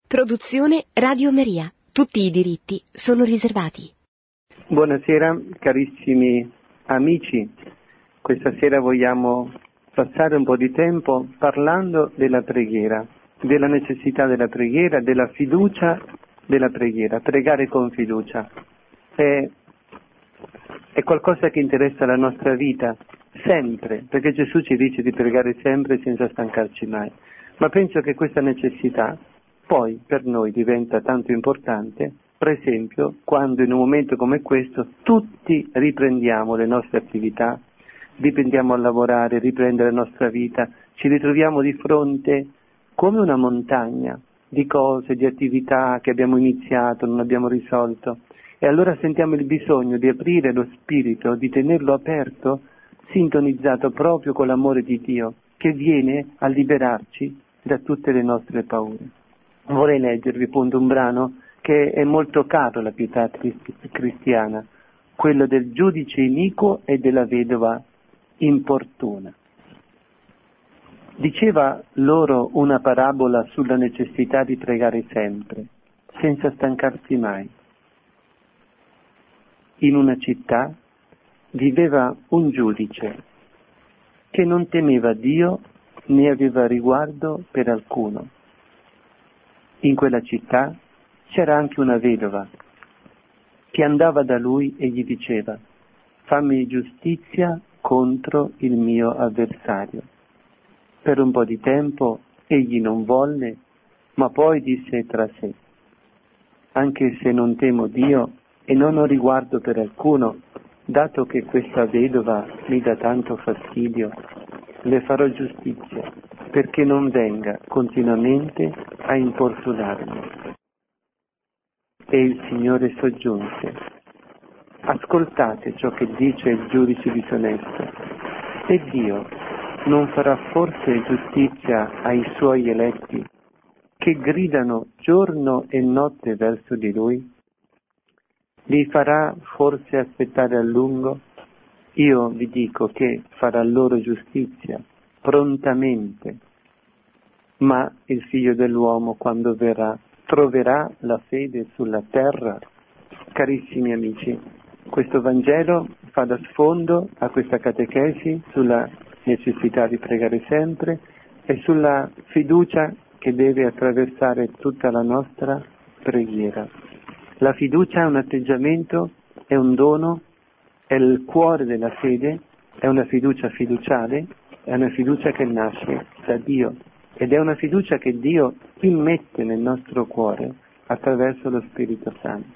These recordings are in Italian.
Produzione Radio Maria. Tutti i diritti sono riservati. Buonasera carissimi amici, questa sera vogliamo passare un po' di tempo parlando della preghiera, della necessità della preghiera, della fiducia della preghiera, pregare con fiducia. È qualcosa che interessa la nostra vita sempre, perché Gesù ci dice di pregare sempre senza stancarci mai, ma penso che questa necessità poi per noi diventa tanto importante, per esempio, quando in un momento come questo tutti riprendiamo le nostre attività, riprendiamo a lavorare, riprendere la nostra vita, ci ritroviamo di fronte come una montagna di cose, di attività che abbiamo iniziato, non abbiamo risolto, e allora sentiamo il bisogno di aprire lo spirito, di tenerlo aperto, sintonizzato proprio con l'amore di Dio, che viene a liberarci da tutte le nostre paure. Vorrei leggervi appunto un brano che è molto caro alla pietà cristiana, quello del giudice iniquo e della vedova importuna. Diceva loro una parabola sulla necessità di pregare sempre, senza stancarsi mai. In una città viveva un giudice che non temeva Dio né aveva riguardo per alcuno. In quella città c'era anche una vedova che andava da lui e gli diceva: fammi giustizia contro il mio avversario. Per un po' di tempo egli non volle, ma poi disse tra sé: anche se non temo Dio e non ho riguardo per alcuno, dato che questa vedova mi dà tanto fastidio, le farò giustizia, perché non venga continuamente a importunarmi. E il Signore soggiunse: ascoltate ciò che dice il giudice disonesto. E Dio non farà forse giustizia ai suoi eletti, che gridano giorno e notte verso di Lui? Li farà forse aspettare a lungo? Io vi dico che farà loro giustizia prontamente. Ma il Figlio dell'uomo, quando verrà, troverà la fede sulla terra? Carissimi amici, questo Vangelo fa da sfondo a questa catechesi sulla necessità di pregare sempre e sulla fiducia che deve attraversare tutta la nostra preghiera. La fiducia è un atteggiamento, è un dono, è il cuore della fede, è una fiducia fiduciale, è una fiducia che nasce da Dio ed è una fiducia che Dio immette nel nostro cuore attraverso lo Spirito Santo.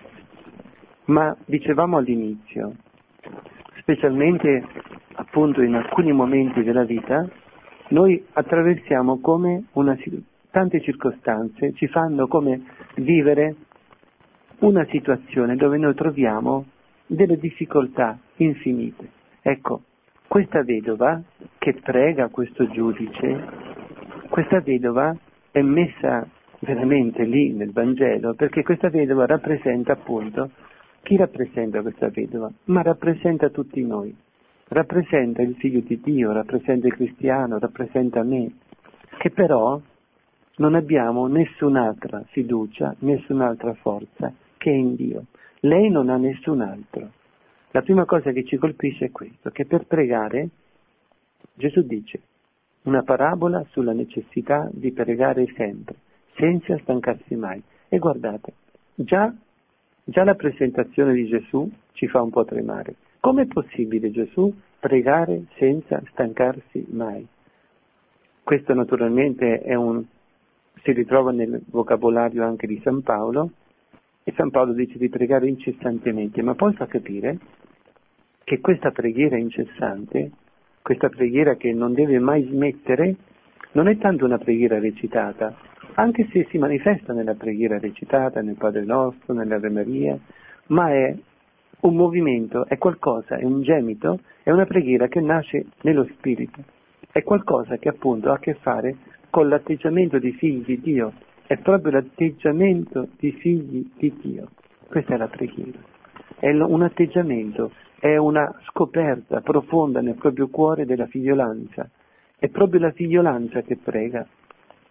Ma dicevamo all'inizio, specialmente appunto in alcuni momenti della vita, noi attraversiamo come tante circostanze ci fanno come vivere una situazione dove noi troviamo delle difficoltà infinite. Ecco, questa vedova che prega questo giudice, questa vedova è messa veramente lì nel Vangelo, perché questa vedova rappresenta appunto, chi rappresenta questa vedova? Ma rappresenta tutti noi, rappresenta il Figlio di Dio, rappresenta il cristiano, rappresenta me, che però non abbiamo nessun'altra fiducia, nessun'altra forza che in Dio. Lei non ha nessun altro. La prima cosa che ci colpisce è questo, che per pregare Gesù dice una parabola sulla necessità di pregare sempre, senza stancarsi mai. E guardate, già la presentazione di Gesù ci fa un po' tremare. Com'è possibile Gesù pregare senza stancarsi mai? Questo naturalmente si ritrova nel vocabolario anche di San Paolo, e San Paolo dice di pregare incessantemente, ma poi fa capire che questa preghiera incessante, questa preghiera che non deve mai smettere, non è tanto una preghiera recitata, anche se si manifesta nella preghiera recitata, nel Padre Nostro, nell'Ave Maria, ma è un movimento, è qualcosa, è un gemito, è una preghiera che nasce nello Spirito, è qualcosa che appunto ha a che fare con l'atteggiamento di figli di Dio, è proprio l'atteggiamento di figli di Dio. Questa è la preghiera, è un atteggiamento, è una scoperta profonda nel proprio cuore della figliolanza, è proprio la figliolanza che prega.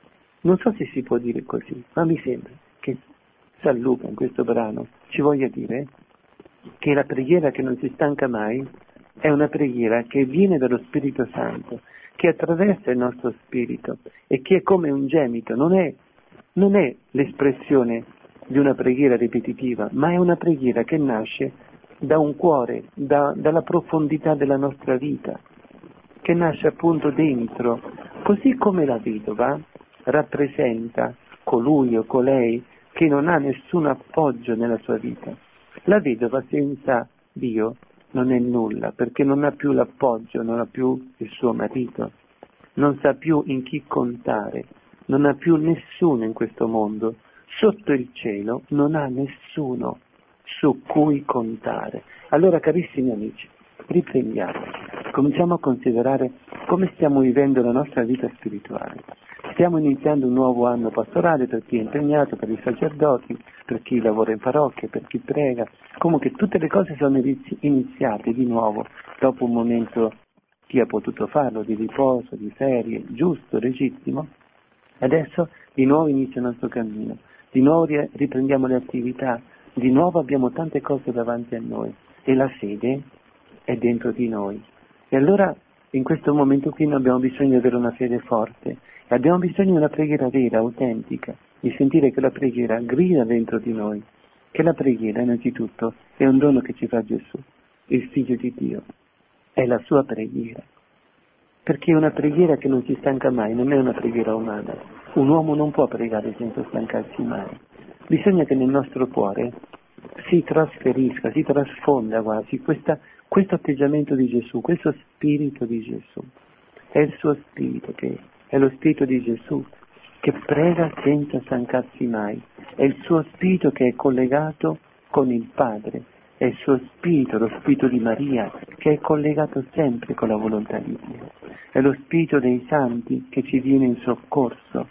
Non so se si può dire così, ma mi sembra che San Luca in questo brano ci voglia dire che la preghiera che non si stanca mai è una preghiera che viene dallo Spirito Santo, che attraversa il nostro spirito e che è come un gemito, non è l'espressione di una preghiera ripetitiva, ma è una preghiera che nasce da un cuore, dalla profondità della nostra vita, che nasce appunto dentro, così come la vedova rappresenta colui o colei che non ha nessun appoggio nella sua vita. La vedova senza Dio non è nulla, perché non ha più l'appoggio, non ha più il suo marito, non sa più in chi contare, non ha più nessuno in questo mondo, sotto il cielo non ha nessuno su cui contare. Allora, carissimi amici, riprendiamo, cominciamo a considerare come stiamo vivendo la nostra vita spirituale. Stiamo iniziando un nuovo anno pastorale per chi è impegnato, per i sacerdoti, per chi lavora in parrocchia, per chi prega. Comunque tutte le cose sono iniziate di nuovo dopo un momento, chi ha potuto farlo, di riposo, di ferie, giusto, legittimo. Adesso di nuovo inizia il nostro cammino, di nuovo riprendiamo le attività, di nuovo abbiamo tante cose davanti a noi e la fede è dentro di noi. E allora in questo momento qui noi abbiamo bisogno di avere una fede forte e abbiamo bisogno di una preghiera vera, autentica, di sentire che la preghiera grida dentro di noi, che la preghiera innanzitutto è un dono che ci fa Gesù, il Figlio di Dio, è la sua preghiera, perché è una preghiera che non si stanca mai, non è una preghiera umana. Un uomo non può pregare senza stancarsi mai. Bisogna che nel nostro cuore si trasferisca, si trasfonda quasi questo atteggiamento di Gesù, questo spirito di Gesù. È il suo spirito, che è lo spirito di Gesù che prega senza stancarsi mai. È il suo spirito che è collegato con il Padre. È il suo spirito, lo spirito di Maria, che è collegato sempre con la volontà di Dio. È lo spirito dei santi che ci viene in soccorso.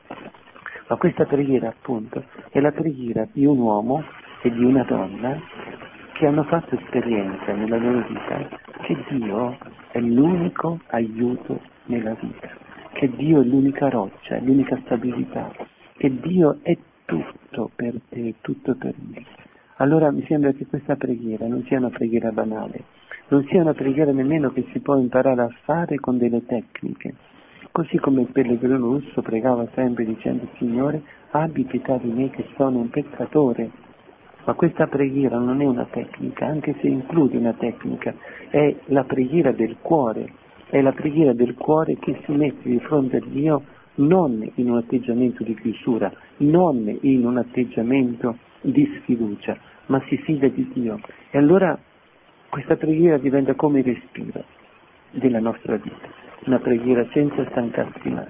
Ma questa preghiera, appunto, è la preghiera di un uomo e di una donna che hanno fatto esperienza nella loro vita che Dio è l'unico aiuto nella vita, che Dio è l'unica roccia, è l'unica stabilità, che Dio è tutto per te, tutto per me. Allora mi sembra che questa preghiera non sia una preghiera banale, non sia una preghiera nemmeno che si può imparare a fare con delle tecniche. Così come il pellegrino russo pregava sempre dicendo: Signore, abbi pietà di me che sono un peccatore. Ma questa preghiera non è una tecnica, anche se include una tecnica, è la preghiera del cuore, è la preghiera del cuore che si mette di fronte a Dio non in un atteggiamento di chiusura, non in un atteggiamento di sfiducia, ma si fida di Dio. E allora questa preghiera diventa come il respiro della nostra vita, una preghiera senza stancarsi mai,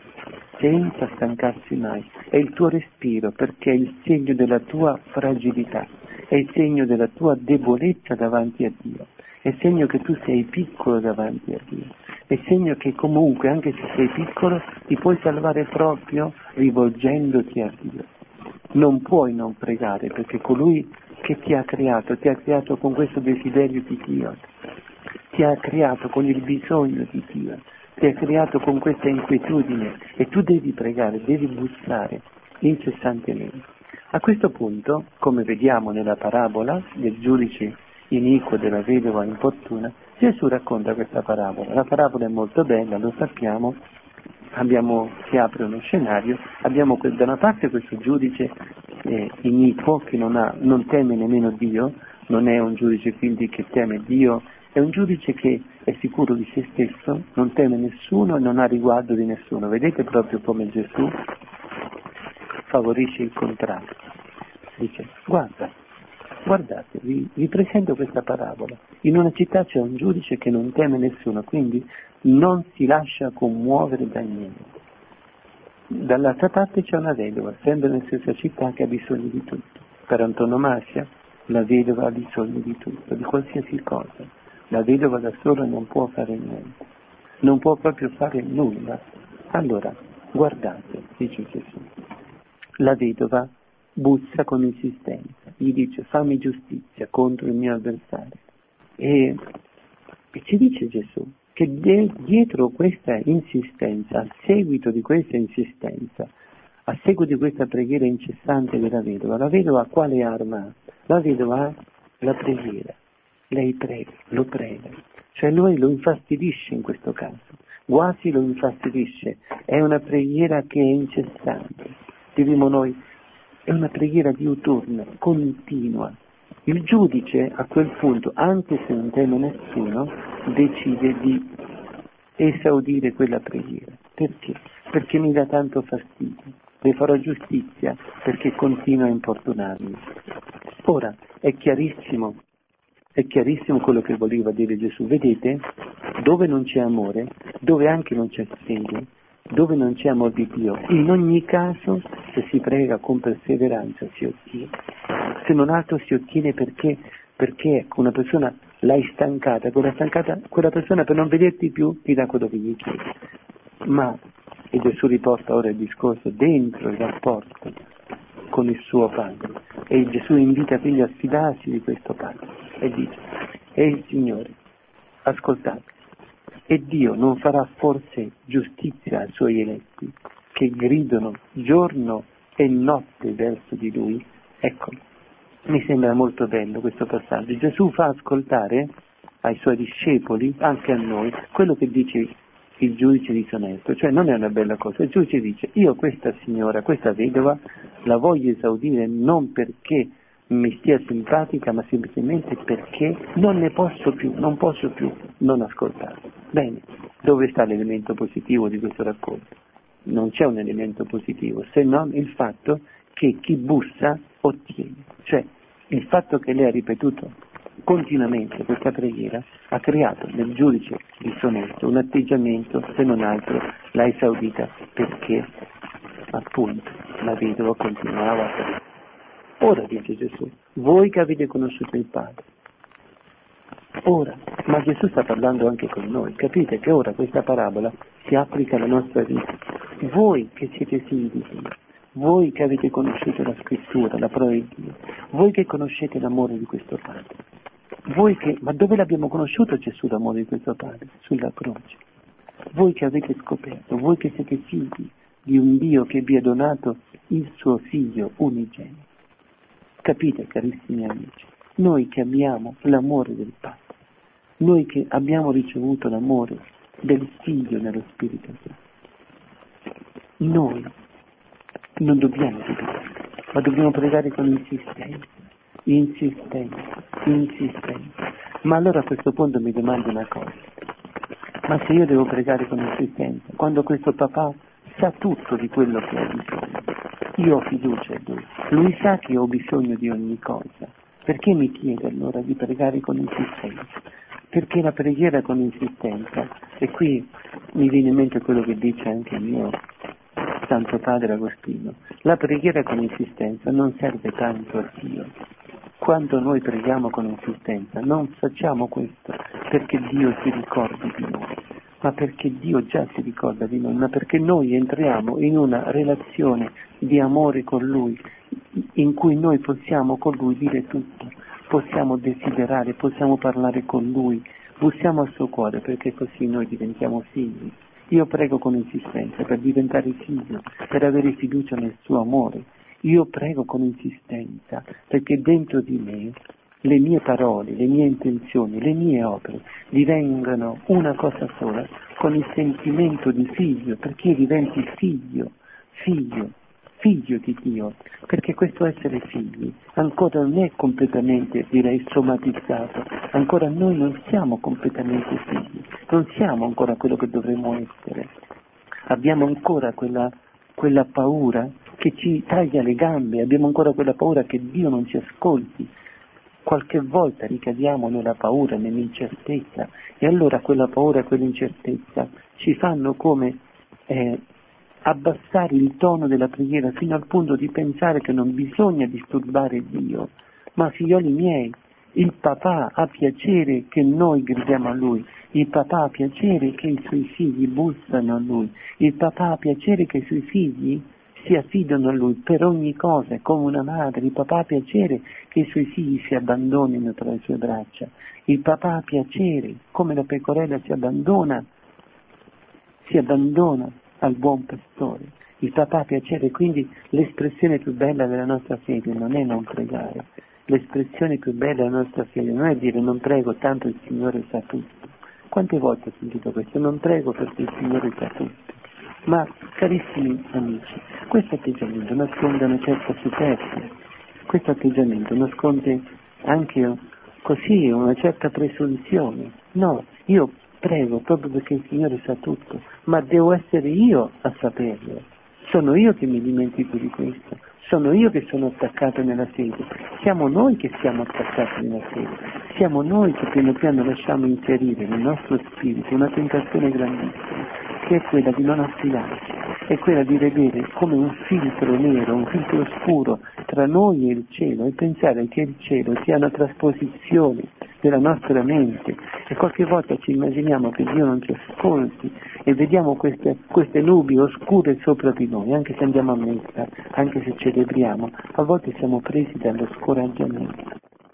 senza stancarsi mai. È il tuo respiro, perché è il segno della tua fragilità, è il segno della tua debolezza davanti a Dio, è il segno che tu sei piccolo davanti a Dio, è il segno che comunque, anche se sei piccolo, ti puoi salvare proprio rivolgendoti a Dio. Non puoi non pregare, perché colui che ti ha creato con questo desiderio di Dio, ti ha creato con il bisogno di Dio, ti ha creato con questa inquietudine e tu devi pregare, devi bussare incessantemente. A questo punto, come vediamo nella parabola del giudice iniquo della vedova importuna, Gesù racconta questa parabola. La parabola è molto bella, lo sappiamo, si apre uno scenario, abbiamo da una parte questo giudice iniquo che non teme nemmeno Dio, non è un giudice quindi che teme Dio, è un giudice che è sicuro di se stesso, non teme nessuno e non ha riguardo di nessuno. Vedete proprio come Gesù favorisce il contrasto. Dice: guardate, vi presento questa parabola. In una città c'è un giudice che non teme nessuno, quindi non si lascia commuovere da niente. Dall'altra parte c'è una vedova, sempre nella stessa città, che ha bisogno di tutto. Per antonomasia, la vedova ha bisogno di tutto, di qualsiasi cosa. La vedova da sola non può fare niente, non può proprio fare nulla. Allora, guardate, dice Gesù, la vedova bussa con insistenza, gli dice: fammi giustizia contro il mio avversario. E ci dice Gesù che dietro questa insistenza, a seguito di questa insistenza, A seguito di questa preghiera incessante della vedova, la vedova quale arma ha? La vedova ha la preghiera. Lei prega, lo prega. Cioè lui lo infastidisce in questo caso, quasi lo infastidisce. È una preghiera che è incessante. Diremo noi, è una preghiera diuturna, continua. Il giudice a quel punto, anche se non teme nessuno, decide di esaudire quella preghiera. Perché? Perché mi dà tanto fastidio. Le farò giustizia perché continua a importunarmi. Ora, è chiarissimo quello che voleva dire Gesù. Vedete? Dove non c'è amore, dove anche non c'è fede, dove non c'è amor di Dio, in ogni caso, se si prega con perseveranza, si ottiene. Se non altro si ottiene perché una persona l'hai stancata, quella persona per non vederti più ti dà quello che gli chiedi. Ma, e Gesù riporta ora il discorso dentro il rapporto con il suo Padre, e Gesù invita quindi a fidarsi di questo Padre, e dice, e il Signore, ascoltate, e Dio non farà forse giustizia ai suoi eletti, che gridano giorno e notte verso di Lui? Ecco, mi sembra molto bello questo passaggio. Gesù fa ascoltare ai suoi discepoli, anche a noi, quello che dice il giudice disonesto, cioè non è una bella cosa. Il giudice dice, io questa signora, questa vedova, la voglio esaudire non perché mi stia simpatica, ma semplicemente perché non posso più non ascoltarla. Bene, dove sta l'elemento positivo di questo racconto? Non c'è un elemento positivo, se non il fatto che chi bussa ottiene, cioè il fatto che lei ha ripetuto continuamente questa preghiera ha creato nel giudice disonesto un atteggiamento, se non altro l'ha esaudita, perché appunto la vedova continuava a pregare. Ora dice Gesù, voi che avete conosciuto il Padre, ora, ma Gesù sta parlando anche con noi, capite che ora questa parabola si applica alla nostra vita. Voi che siete figli di Dio, voi che avete conosciuto la scrittura, la parola di Dio, voi che conoscete l'amore di questo Padre, ma dove l'abbiamo conosciuto Gesù l'amore di questo Padre? Sulla croce. Voi che avete scoperto, voi che siete figli di un Dio che vi ha donato il suo Figlio unigenito. Capite, carissimi amici, noi che abbiamo l'amore del Padre, noi che abbiamo ricevuto l'amore del Figlio nello Spirito Santo, noi non dobbiamo pregare, ma dobbiamo pregare con insistenza. Ma allora a questo punto mi domando una cosa, ma se io devo pregare con insistenza, quando questo papà sa tutto di quello che ho bisogno, io ho fiducia in lui sa che ho bisogno di ogni cosa, perché mi chiede allora di pregare con insistenza? Perché la preghiera con insistenza, e qui mi viene in mente quello che dice anche il mio Santo Padre Agostino, la preghiera con insistenza non serve tanto a Dio. Quando noi preghiamo con insistenza non facciamo questo perché Dio si ricordi di noi, ma perché Dio già si ricorda di noi, ma perché noi entriamo in una relazione di amore con Lui, in cui noi possiamo con Lui dire tutto, possiamo desiderare, possiamo parlare con Lui, bussiamo al suo cuore, perché così noi diventiamo figli. Io prego con insistenza per diventare figlio, per avere fiducia nel suo amore. Io prego con insistenza perché dentro di me le mie parole, le mie intenzioni, le mie opere divengano una cosa sola con il sentimento di figlio, perché io diventi figlio di Dio, perché questo essere figli ancora non è completamente, direi, somatizzato, ancora noi non siamo completamente figli, non siamo ancora quello che dovremmo essere, abbiamo ancora quella paura che ci taglia le gambe, abbiamo ancora quella paura che Dio non ci ascolti. Qualche volta ricadiamo nella paura, nell'incertezza, e allora quella paura e quell'incertezza ci fanno come abbassare il tono della preghiera fino al punto di pensare che non bisogna disturbare Dio. Ma figlioli miei, il papà ha piacere che noi gridiamo a Lui, il papà ha piacere che i suoi figli bussano a Lui, il papà ha piacere che i suoi figli si affidano a Lui per ogni cosa, come una madre. Il papà ha piacere che i suoi figli si abbandonino tra le sue braccia, il papà ha piacere, come la pecorella si abbandona al buon pastore, Il papà piacere, quindi l'espressione più bella della nostra fede non è non pregare. L'espressione più bella della nostra fede non è dire non prego tanto il Signore sa tutto. Quante volte ho sentito questo? Non prego perché il Signore sa tutto. Ma carissimi amici, questo atteggiamento nasconde una certa superbia, questo atteggiamento nasconde anche così una certa presunzione. No, io prego proprio perché il Signore sa tutto, ma devo essere io a saperlo. Sono io che mi dimentico di questo, sono io che sono attaccato nella fede, siamo noi che siamo attaccati nella fede, siamo noi che piano piano lasciamo inserire nel nostro spirito una tentazione grandissima, che è quella di non affidarci, è quella di vedere come un filtro nero, un filtro scuro tra noi e il cielo e pensare che il cielo sia una trasposizione della nostra mente e qualche volta ci immaginiamo che Dio non ci ascolti e vediamo queste nubi oscure sopra di noi, anche se andiamo a messa, anche se celebriamo, a volte siamo presi dallo scoraggiamento.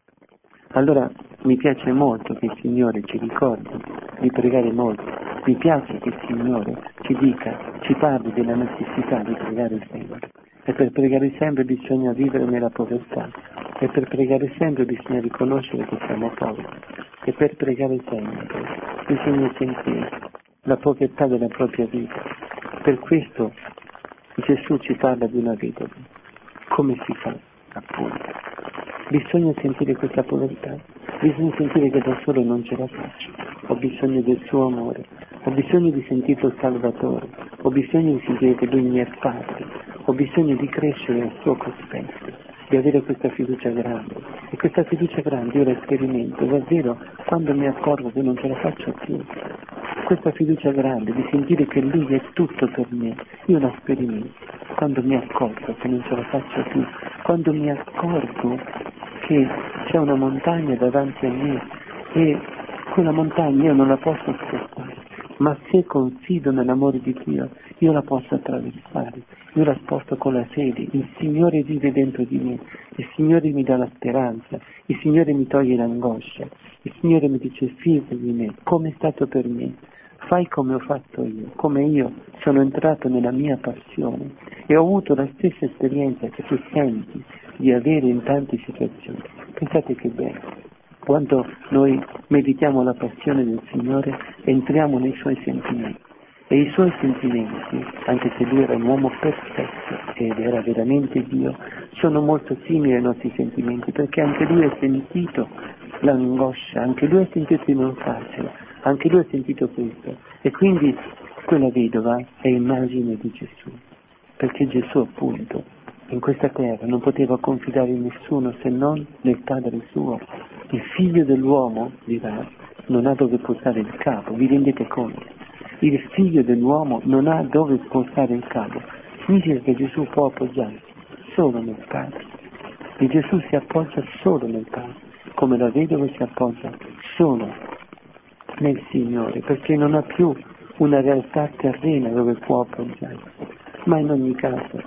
Allora mi piace molto che il Signore ci ricordi di pregare molto, mi piace che il Signore ci dica, ci parli della necessità di pregare sempre. E per pregare sempre bisogna vivere nella povertà, e per pregare sempre bisogna riconoscere che siamo poveri, e per pregare sempre bisogna sentire la povertà della propria vita. Per questo Gesù ci parla di una vedova. Come si fa? Appunto. Bisogna sentire questa povertà, bisogna sentire che da solo non ce la faccio, ho bisogno del suo amore, ho bisogno di sentirlo Salvatore, ho bisogno di sentire che Lui mi è Padre, ho bisogno di crescere al suo cospetto, di avere questa fiducia grande. E questa fiducia grande io la sperimento davvero quando mi accorgo che non ce la faccio più. Questa fiducia grande di sentire che Lui è tutto per me, io la sperimento quando mi accorgo che non ce la faccio più, quando mi accorgo che c'è una montagna davanti a me e quella montagna io non la posso spostare, ma se confido nell'amore di Dio io la posso attraversare, io la sposto con la fede, il Signore vive dentro di me, il Signore mi dà la speranza, il Signore mi toglie l'angoscia, il Signore mi dice fido di me, come è stato per me, fai come ho fatto io, come io sono entrato nella mia passione e ho avuto la stessa esperienza che tu senti di avere in tante situazioni. Pensate che bello. Quando noi meditiamo la passione del Signore, entriamo nei Suoi sentimenti. E i Suoi sentimenti, anche se Lui era un uomo perfetto ed era veramente Dio, sono molto simili ai nostri sentimenti, perché anche Lui ha sentito l'angoscia, anche Lui ha sentito di non farcela, anche Lui ha sentito questo. E quindi quella vedova è immagine di Gesù, perché Gesù appunto in questa terra non poteva confidare in nessuno se non nel Padre suo. Il figlio dell'uomo, dirà, non ha dove posare il capo, vi rendete conto? Il figlio dell'uomo non ha dove posare il capo, significa che Gesù può appoggiarsi solo nel Padre, e Gesù si appoggia solo nel Padre, come la vedova si appoggia solo nel Signore, perché non ha più una realtà terrena dove può appoggiarsi, ma in ogni caso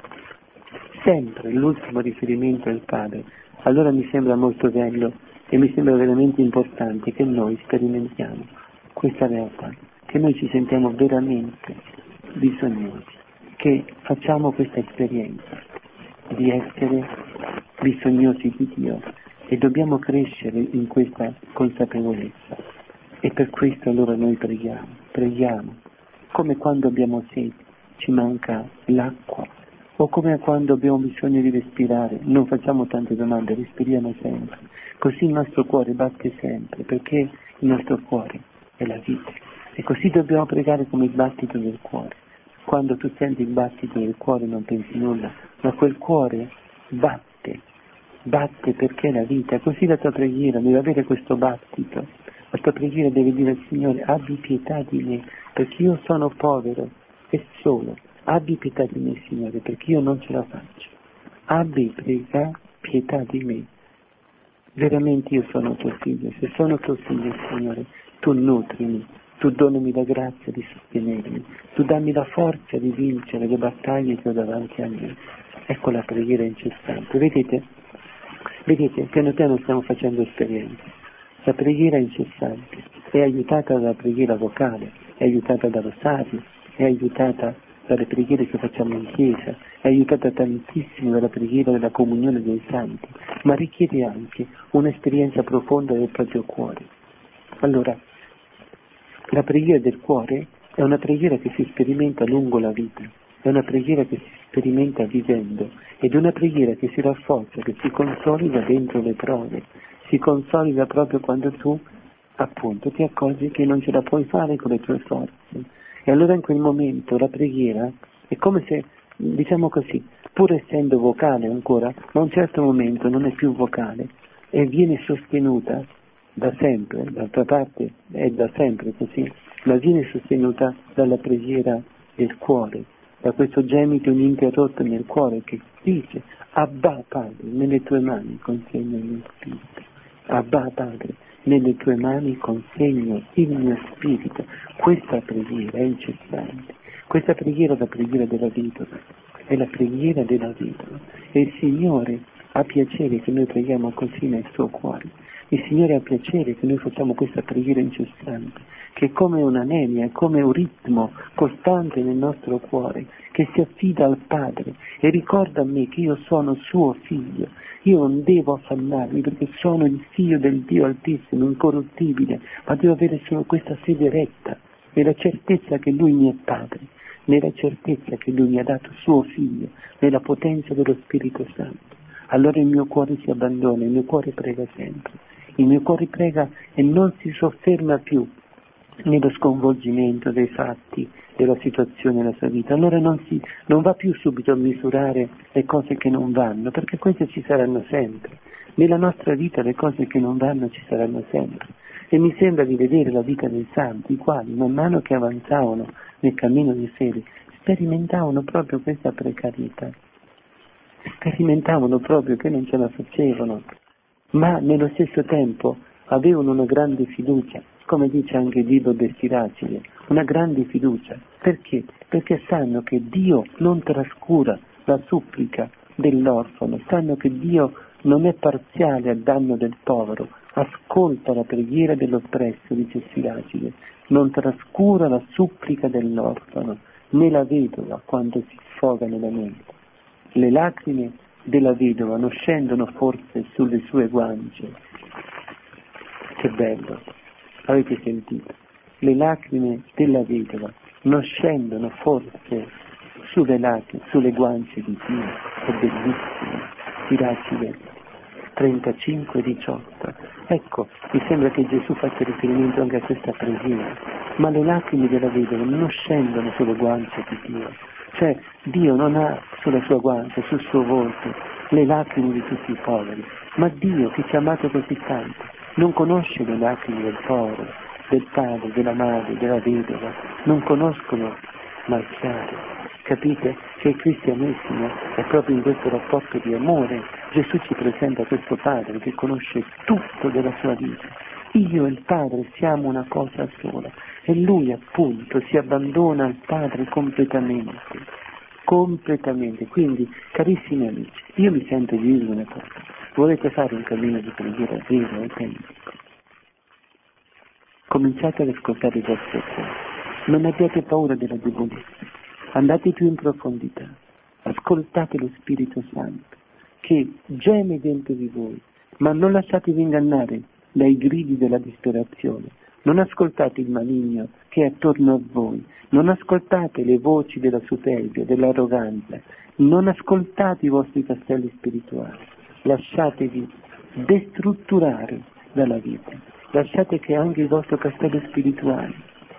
sempre l'ultimo riferimento è il Padre. Allora mi sembra molto bello e mi sembra veramente importante che noi sperimentiamo questa realtà, che noi ci sentiamo veramente bisognosi, che facciamo questa esperienza di essere bisognosi di Dio e dobbiamo crescere in questa consapevolezza. E per questo allora noi preghiamo, come quando abbiamo sete, ci manca l'acqua, o come quando abbiamo bisogno di respirare, non facciamo tante domande, respiriamo sempre. Così il nostro cuore batte sempre, perché il nostro cuore è la vita. E così dobbiamo pregare come il battito del cuore. Quando tu senti il battito del cuore non pensi nulla, ma quel cuore batte perché è la vita. Così la tua preghiera deve avere questo battito. La tua preghiera deve dire al Signore: abbi pietà di me, perché io sono povero e solo. Abbi pietà di me, Signore, perché io non ce la faccio. Abbi pietà di me. Veramente io sono tuo figlio. Se sono tuo figlio, Signore, tu nutrimi, tu donami la grazia di sostenermi, tu dammi la forza di vincere le battaglie che ho davanti a me. Ecco la preghiera incessante. Vedete, piano piano stiamo facendo esperienza. La preghiera incessante è aiutata dalla preghiera vocale, è aiutata da rosario, è aiutata dalle preghiere che facciamo in chiesa, è aiutata tantissimo dalla preghiera della comunione dei santi, ma richiede anche un'esperienza profonda del proprio cuore. Allora, la preghiera del cuore è una preghiera che si sperimenta lungo la vita, è una preghiera che si sperimenta vivendo, ed è una preghiera che si rafforza, che si consolida dentro le prove, si consolida proprio quando tu, appunto, ti accorgi che non ce la puoi fare con le tue forze. E allora in quel momento la preghiera è come se, diciamo così, pur essendo vocale ancora, ma a un certo momento non è più vocale e viene sostenuta da sempre, d'altra parte è da sempre così, ma viene sostenuta dalla preghiera del cuore, da questo gemito ininterrotto nel cuore che dice: Abba Padre, nelle tue mani consegno il mio spirito. Abba Padre, nelle tue mani consegno il mio spirito. Questa preghiera è incessante, questa preghiera è la preghiera della vedova, è la preghiera della vedova, e il Signore ha piacere che noi preghiamo così nel suo cuore. Il Signore ha piacere che noi facciamo questa preghiera incessante, che è come un'anemia, è come un ritmo costante nel nostro cuore, che si affida al Padre e ricorda a me che io sono suo figlio. Io non devo affannarmi perché sono il figlio del Dio Altissimo, incorruttibile, ma devo avere solo questa fede retta, nella certezza che Lui mi è Padre, nella certezza che Lui mi ha dato suo figlio, nella potenza dello Spirito Santo. Allora il mio cuore si abbandona, il mio cuore prega sempre. Il mio cuore prega e non si sofferma più nello sconvolgimento dei fatti, della situazione della sua vita. Allora non va più subito a misurare le cose che non vanno, perché queste ci saranno sempre. Nella nostra vita le cose che non vanno ci saranno sempre. E mi sembra di vedere la vita dei santi, i quali man mano che avanzavano nel cammino di fede, sperimentavano proprio questa precarietà. Sperimentavano proprio che non ce la facevano, ma nello stesso tempo avevano una grande fiducia, come dice anche il libro del Siracide, una grande fiducia. Perché? Perché sanno che Dio non trascura la supplica dell'orfano, sanno che Dio non è parziale a danno del povero, ascolta la preghiera dell'oppresso, dice Siracide, non trascura la supplica dell'orfano, né la vedova quando si sfoga nella mente. Le lacrime della vedova non scendono forse sulle sue guance. Che bello, avete sentito? Le lacrime della vedova non scendono forse sulle guance di Dio. È bellissimo. Siracide 35-18. Ecco, mi sembra che Gesù faccia riferimento anche a questa preghiera. Ma le lacrime della vedova non scendono sulle guance di Dio. Cioè Dio non ha sulla sua guancia, sul suo volto, le lacrime di tutti i poveri, ma Dio che ci ha amato così tanto non conosce le lacrime del povero, del padre, della madre, della vedova, non conoscono marchiare. Capite che il cristianesimo è proprio in questo rapporto di amore. Gesù ci presenta questo Padre che conosce tutto della sua vita. Io e il Padre siamo una cosa sola e Lui appunto si abbandona al Padre completamente. Quindi, carissimi amici, io mi sento di dirvi una cosa: volete fare un cammino di preghiera vero e autentico? Cominciate ad ascoltare il vostro cuore, non abbiate paura della debolezza, andate più in profondità, ascoltate lo Spirito Santo che geme dentro di voi, ma non lasciatevi ingannare dai gridi della disperazione, non ascoltate il maligno che è attorno a voi, non ascoltate le voci della superbia, dell'arroganza, non ascoltate i vostri castelli spirituali, lasciatevi destrutturare dalla vita, lasciate che anche il vostro castello spirituale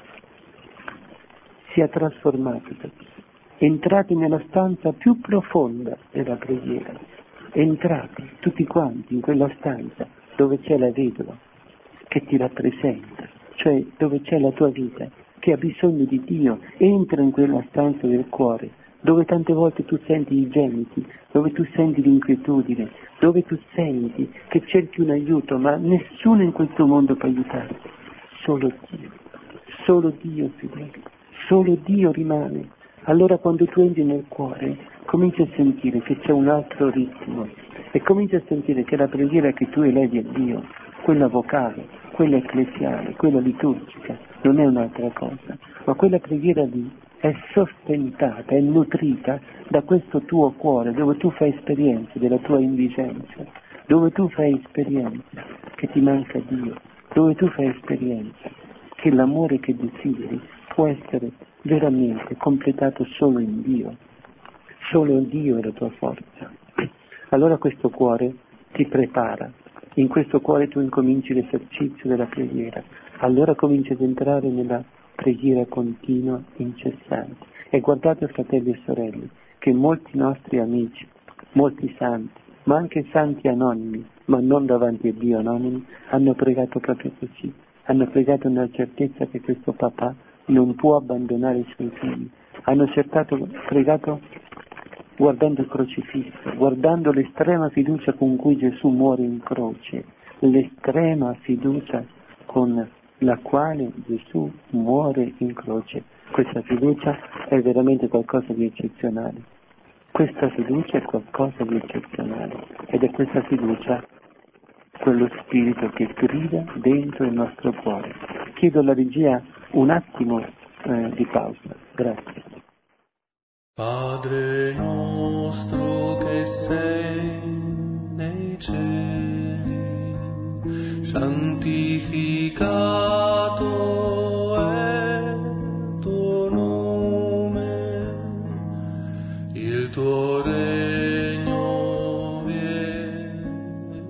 sia trasformato da Dio. Entrate nella stanza più profonda della preghiera, entrate tutti quanti in quella stanza dove c'è la vedova che ti rappresenta, cioè dove c'è la tua vita che ha bisogno di Dio. Entra in quella stanza del cuore dove tante volte tu senti i gemiti, dove tu senti l'inquietudine, dove tu senti che cerchi un aiuto, ma nessuno in questo mondo può aiutarti, solo Dio figlio, solo Dio rimane. Allora quando tu entri nel cuore cominci a sentire che c'è un altro ritmo e cominci a sentire che la preghiera che tu elevi a Dio, quella vocale, quella ecclesiale, quella liturgica, non è un'altra cosa, ma quella preghiera di è sostentata, è nutrita da questo tuo cuore, dove tu fai esperienza della tua indigenza, dove tu fai esperienza che ti manca Dio, dove tu fai esperienza che l'amore che desideri può essere veramente completato solo in Dio. Solo Dio è la tua forza. Allora questo cuore ti prepara. In questo cuore tu incominci l'esercizio della preghiera. Allora cominci ad entrare nella preghiera continua, incessante. E guardate, fratelli e sorelle, che molti nostri amici, molti santi, ma anche santi anonimi, ma non davanti a Dio anonimi, hanno pregato proprio così. Hanno pregato nella certezza che questo papà non può abbandonare i suoi figli. Hanno pregato guardando il crocifisso, guardando l'estrema fiducia con cui Gesù muore in croce, l'estrema fiducia con la quale Gesù muore in croce. Questa fiducia è veramente qualcosa di eccezionale. Questa fiducia è qualcosa di eccezionale ed è questa fiducia quello spirito che grida dentro il nostro cuore. Chiedo alla regia un attimo di pausa. Grazie. Padre nostro che sei nei cieli, santificato è il tuo nome, il tuo regno viene.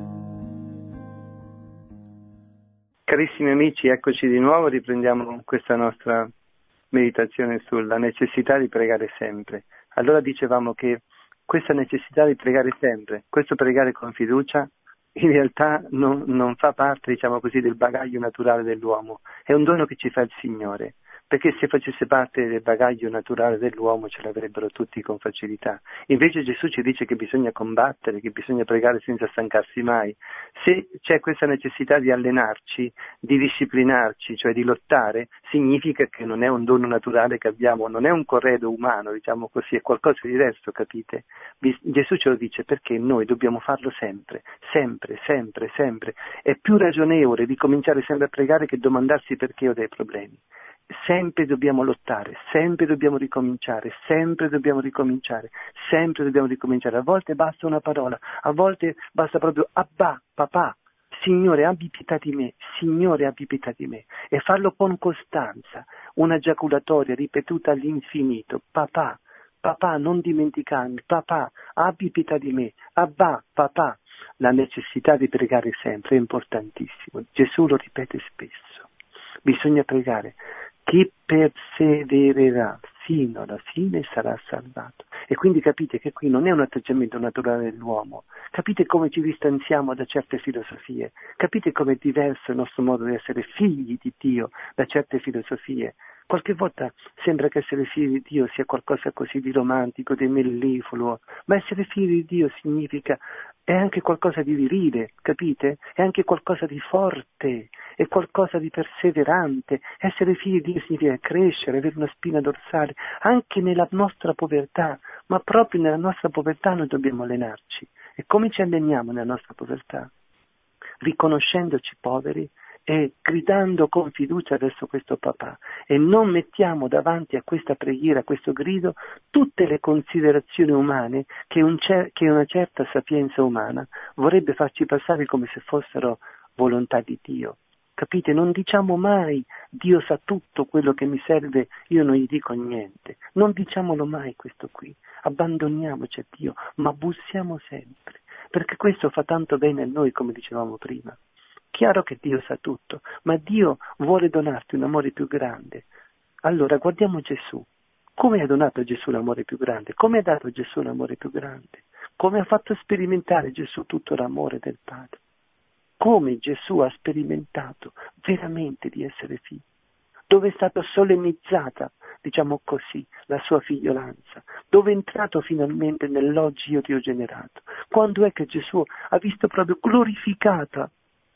Carissimi amici, eccoci di nuovo, riprendiamo questa nostra meditazione sulla necessità di pregare sempre. Allora dicevamo che questa necessità di pregare sempre, questo pregare con fiducia, in realtà non fa parte, diciamo così, del bagaglio naturale dell'uomo, è un dono che ci fa il Signore, perché se facesse parte del bagaglio naturale dell'uomo ce l'avrebbero tutti con facilità. Invece Gesù ci dice che bisogna combattere, che bisogna pregare senza stancarsi mai. Se c'è questa necessità di allenarci, di disciplinarci, cioè di lottare, significa che non è un dono naturale che abbiamo, non è un corredo umano, diciamo così, è qualcosa di diverso, capite? Gesù ce lo dice perché noi dobbiamo farlo sempre, sempre, sempre, sempre. È più ragionevole di cominciare sempre a pregare che domandarsi perché ho dei problemi. Sempre dobbiamo lottare, sempre dobbiamo ricominciare, sempre dobbiamo ricominciare, sempre dobbiamo ricominciare. A volte basta una parola, a volte basta proprio Abba, papà, Signore abbi pietà di me, Signore abbi pietà di me, e farlo con costanza, una giaculatoria ripetuta all'infinito, papà, papà non dimenticarmi, papà abbi pietà di me, Abba, papà. La necessità di pregare sempre è importantissimo, Gesù lo ripete spesso, bisogna pregare. Chi persevererà fino alla fine sarà salvato. E quindi capite che qui non è un atteggiamento naturale dell'uomo, capite come ci distanziamo da certe filosofie, capite come è diverso il nostro modo di essere figli di Dio da certe filosofie. Qualche volta sembra che essere figli di Dio sia qualcosa così di romantico, di mellifluo, ma essere figli di Dio significa, è anche qualcosa di virile, capite? È anche qualcosa di forte, è qualcosa di perseverante. Essere figli di Dio significa crescere, avere una spina dorsale, anche nella nostra povertà, ma proprio nella nostra povertà noi dobbiamo allenarci. E come ci alleniamo nella nostra povertà? Riconoscendoci poveri e gridando con fiducia verso questo papà, e non mettiamo davanti a questa preghiera, a questo grido, tutte le considerazioni umane che una certa sapienza umana vorrebbe farci passare come se fossero volontà di Dio. Capite? Non diciamo mai Dio sa tutto quello che mi serve, io non gli dico niente. Non diciamolo mai questo qui. Abbandoniamoci a Dio, ma bussiamo sempre, perché questo fa tanto bene a noi, come dicevamo prima. Chiaro che Dio sa tutto, ma Dio vuole donarti un amore più grande. Allora guardiamo Gesù. Come ha donato Gesù l'amore più grande? Come ha dato Gesù l'amore più grande? Come ha fatto sperimentare Gesù tutto l'amore del Padre? Come Gesù ha sperimentato veramente di essere figlio? Dove è stata solennizzata, diciamo così, la sua figliolanza? Dove è entrato finalmente nell'oggi io ti ho generato? Quando è che Gesù ha visto proprio glorificata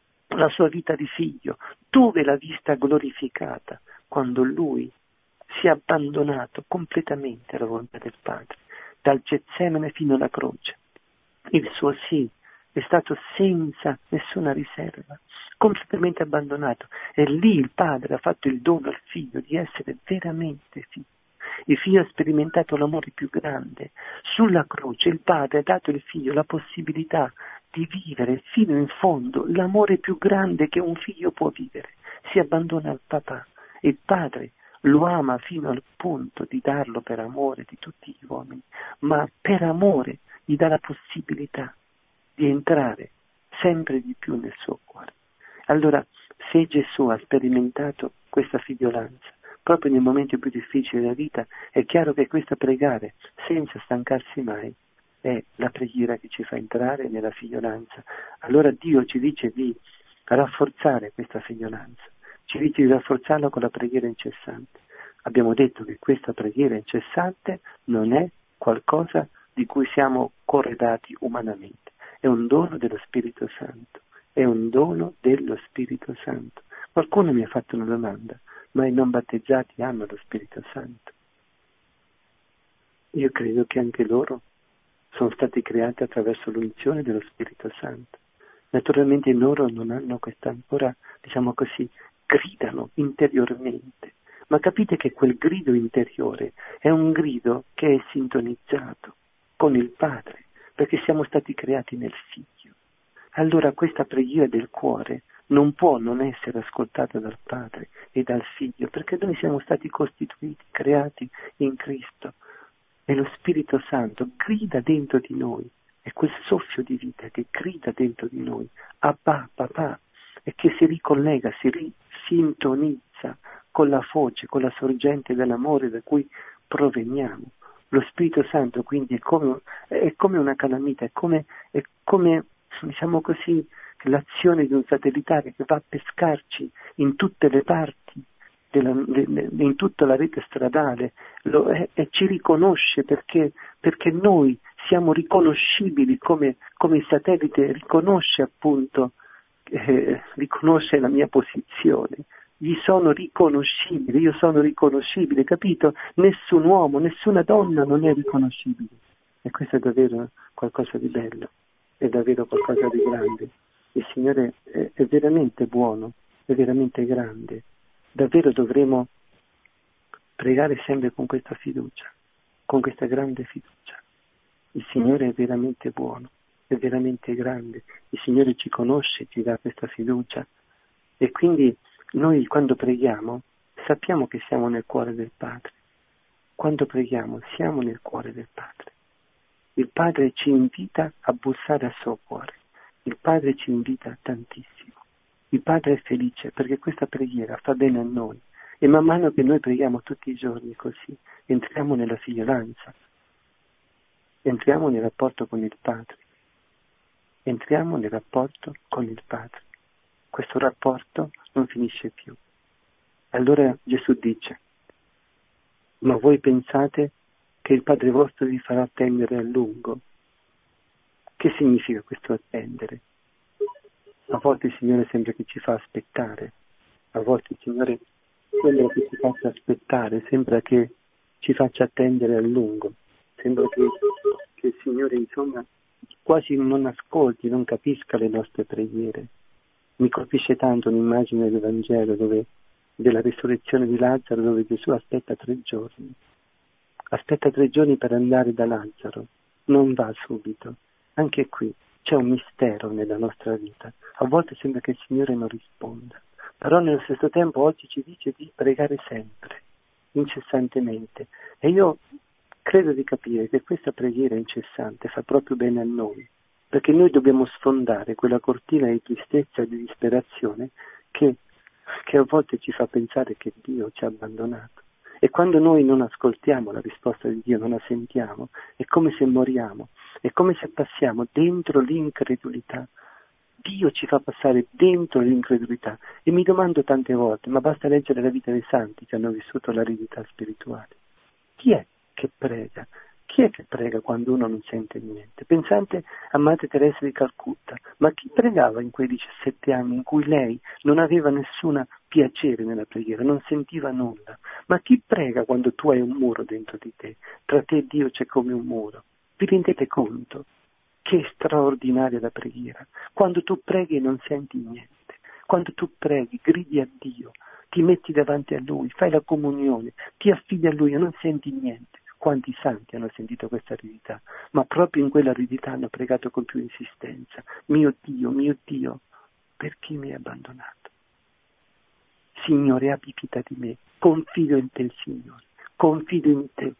la sua vita di figlio? Dove l'ha vista glorificata? Quando lui si è abbandonato completamente alla volontà del Padre, dal Getsemane fino alla croce. Il suo sì è stato senza nessuna riserva, completamente abbandonato, e lì il Padre ha fatto il dono al figlio di essere veramente figlio. Il figlio ha sperimentato l'amore più grande. Sulla croce il padre ha dato al figlio la possibilità di vivere fino in fondo l'amore più grande che un figlio può vivere. Si abbandona al papà e il padre lo ama fino al punto di darlo per amore di tutti gli uomini, ma per amore gli dà la possibilità di entrare sempre di più nel suo cuore. Allora, se Gesù ha sperimentato questa figliolanza proprio nei momenti più difficili della vita, è chiaro che questa pregare senza stancarsi mai è la preghiera che ci fa entrare nella figliolanza. Allora Dio ci dice di rafforzare questa figliolanza, ci dice di rafforzarla con la preghiera incessante. Abbiamo detto che questa preghiera incessante non è qualcosa di cui siamo corredati umanamente, è un dono dello Spirito Santo, è un dono dello Spirito Santo. Qualcuno mi ha fatto una domanda: ma i non battezzati hanno lo Spirito Santo? Io credo che anche loro sono stati creati attraverso l'unzione dello Spirito Santo. Naturalmente loro non hanno questa ancora, diciamo così, gridano interiormente, ma capite che quel grido interiore è un grido che è sintonizzato con il Padre, perché siamo stati creati nel Figlio. Allora questa preghiera del cuore non può non essere ascoltata dal Padre e dal Figlio, perché noi siamo stati costituiti, creati in Cristo. E lo Spirito Santo grida dentro di noi, è quel soffio di vita che grida dentro di noi, Abba, papà, e che si ricollega, si risintonizza con la foce, con la sorgente dell'amore da cui proveniamo. Lo Spirito Santo quindi è come una calamita, è come, diciamo così, l'azione di un satellitare che va a pescarci in tutte le parti, in tutta la rete stradale, e ci riconosce perché noi siamo riconoscibili come il satellite riconosce appunto, riconosce la mia posizione. Gli sono riconoscibile, io sono riconoscibile, capito? Nessun uomo, nessuna donna non è riconoscibile. E questo è davvero qualcosa di bello, è davvero qualcosa di grande. Il Signore è veramente buono, è veramente grande. Davvero dovremo pregare sempre con questa fiducia, con questa grande fiducia. Il Signore è veramente buono, è veramente grande. Il Signore ci conosce, ci dà questa fiducia. E quindi noi quando preghiamo sappiamo che siamo nel cuore del Padre. Quando preghiamo siamo nel cuore del Padre. Il Padre ci invita a bussare al suo cuore. Il Padre ci invita tantissimo. Il Padre è felice perché questa preghiera fa bene a noi. E man mano che noi preghiamo tutti i giorni così, entriamo nella figliolanza. Entriamo nel rapporto con il Padre. Entriamo nel rapporto con il Padre. Questo rapporto non finisce più. Allora Gesù dice: ma voi pensate che il Padre vostro vi farà attendere a lungo? Che significa questo attendere? A volte il Signore sembra che ci fa aspettare, a volte il Signore sembra che ci faccia aspettare, sembra che ci faccia attendere a lungo, sembra che il Signore insomma quasi non ascolti, non capisca le nostre preghiere. Mi colpisce tanto un'immagine del Vangelo della risurrezione di Lazzaro, dove Gesù aspetta 3 giorni. Aspetta 3 giorni per andare da Lazzaro, non va subito. Anche qui c'è un mistero nella nostra vita. A volte sembra che il Signore non risponda, però nello stesso tempo oggi ci dice di pregare sempre, incessantemente. E io credo di capire che questa preghiera incessante fa proprio bene a noi, perché noi dobbiamo sfondare quella cortina di tristezza e di disperazione che a volte ci fa pensare che Dio ci ha abbandonato. E quando noi non ascoltiamo la risposta di Dio, non la sentiamo, è come se moriamo, è come se passiamo dentro l'incredulità. Dio ci fa passare dentro l'incredulità. E mi domando tante volte, ma basta leggere la vita dei santi che hanno vissuto l'aridità spirituale. Chi è che prega? Chi è che prega quando uno non sente niente? Pensate a Madre Teresa di Calcutta, ma chi pregava in quei 17 anni in cui lei non aveva nessun piacere nella preghiera, non sentiva nulla? Ma chi prega quando tu hai un muro dentro di te? Tra te e Dio c'è come un muro. Vi rendete conto? Che straordinaria la preghiera. Quando tu preghi e non senti niente, quando tu preghi, gridi a Dio, ti metti davanti a Lui, fai la comunione, ti affidi a Lui e non senti niente. Quanti santi hanno sentito questa aridità, ma proprio in quella aridità hanno pregato con più insistenza. Mio Dio, perché mi hai abbandonato? Signore, abbi pietà di me, confido in te, Signore, confido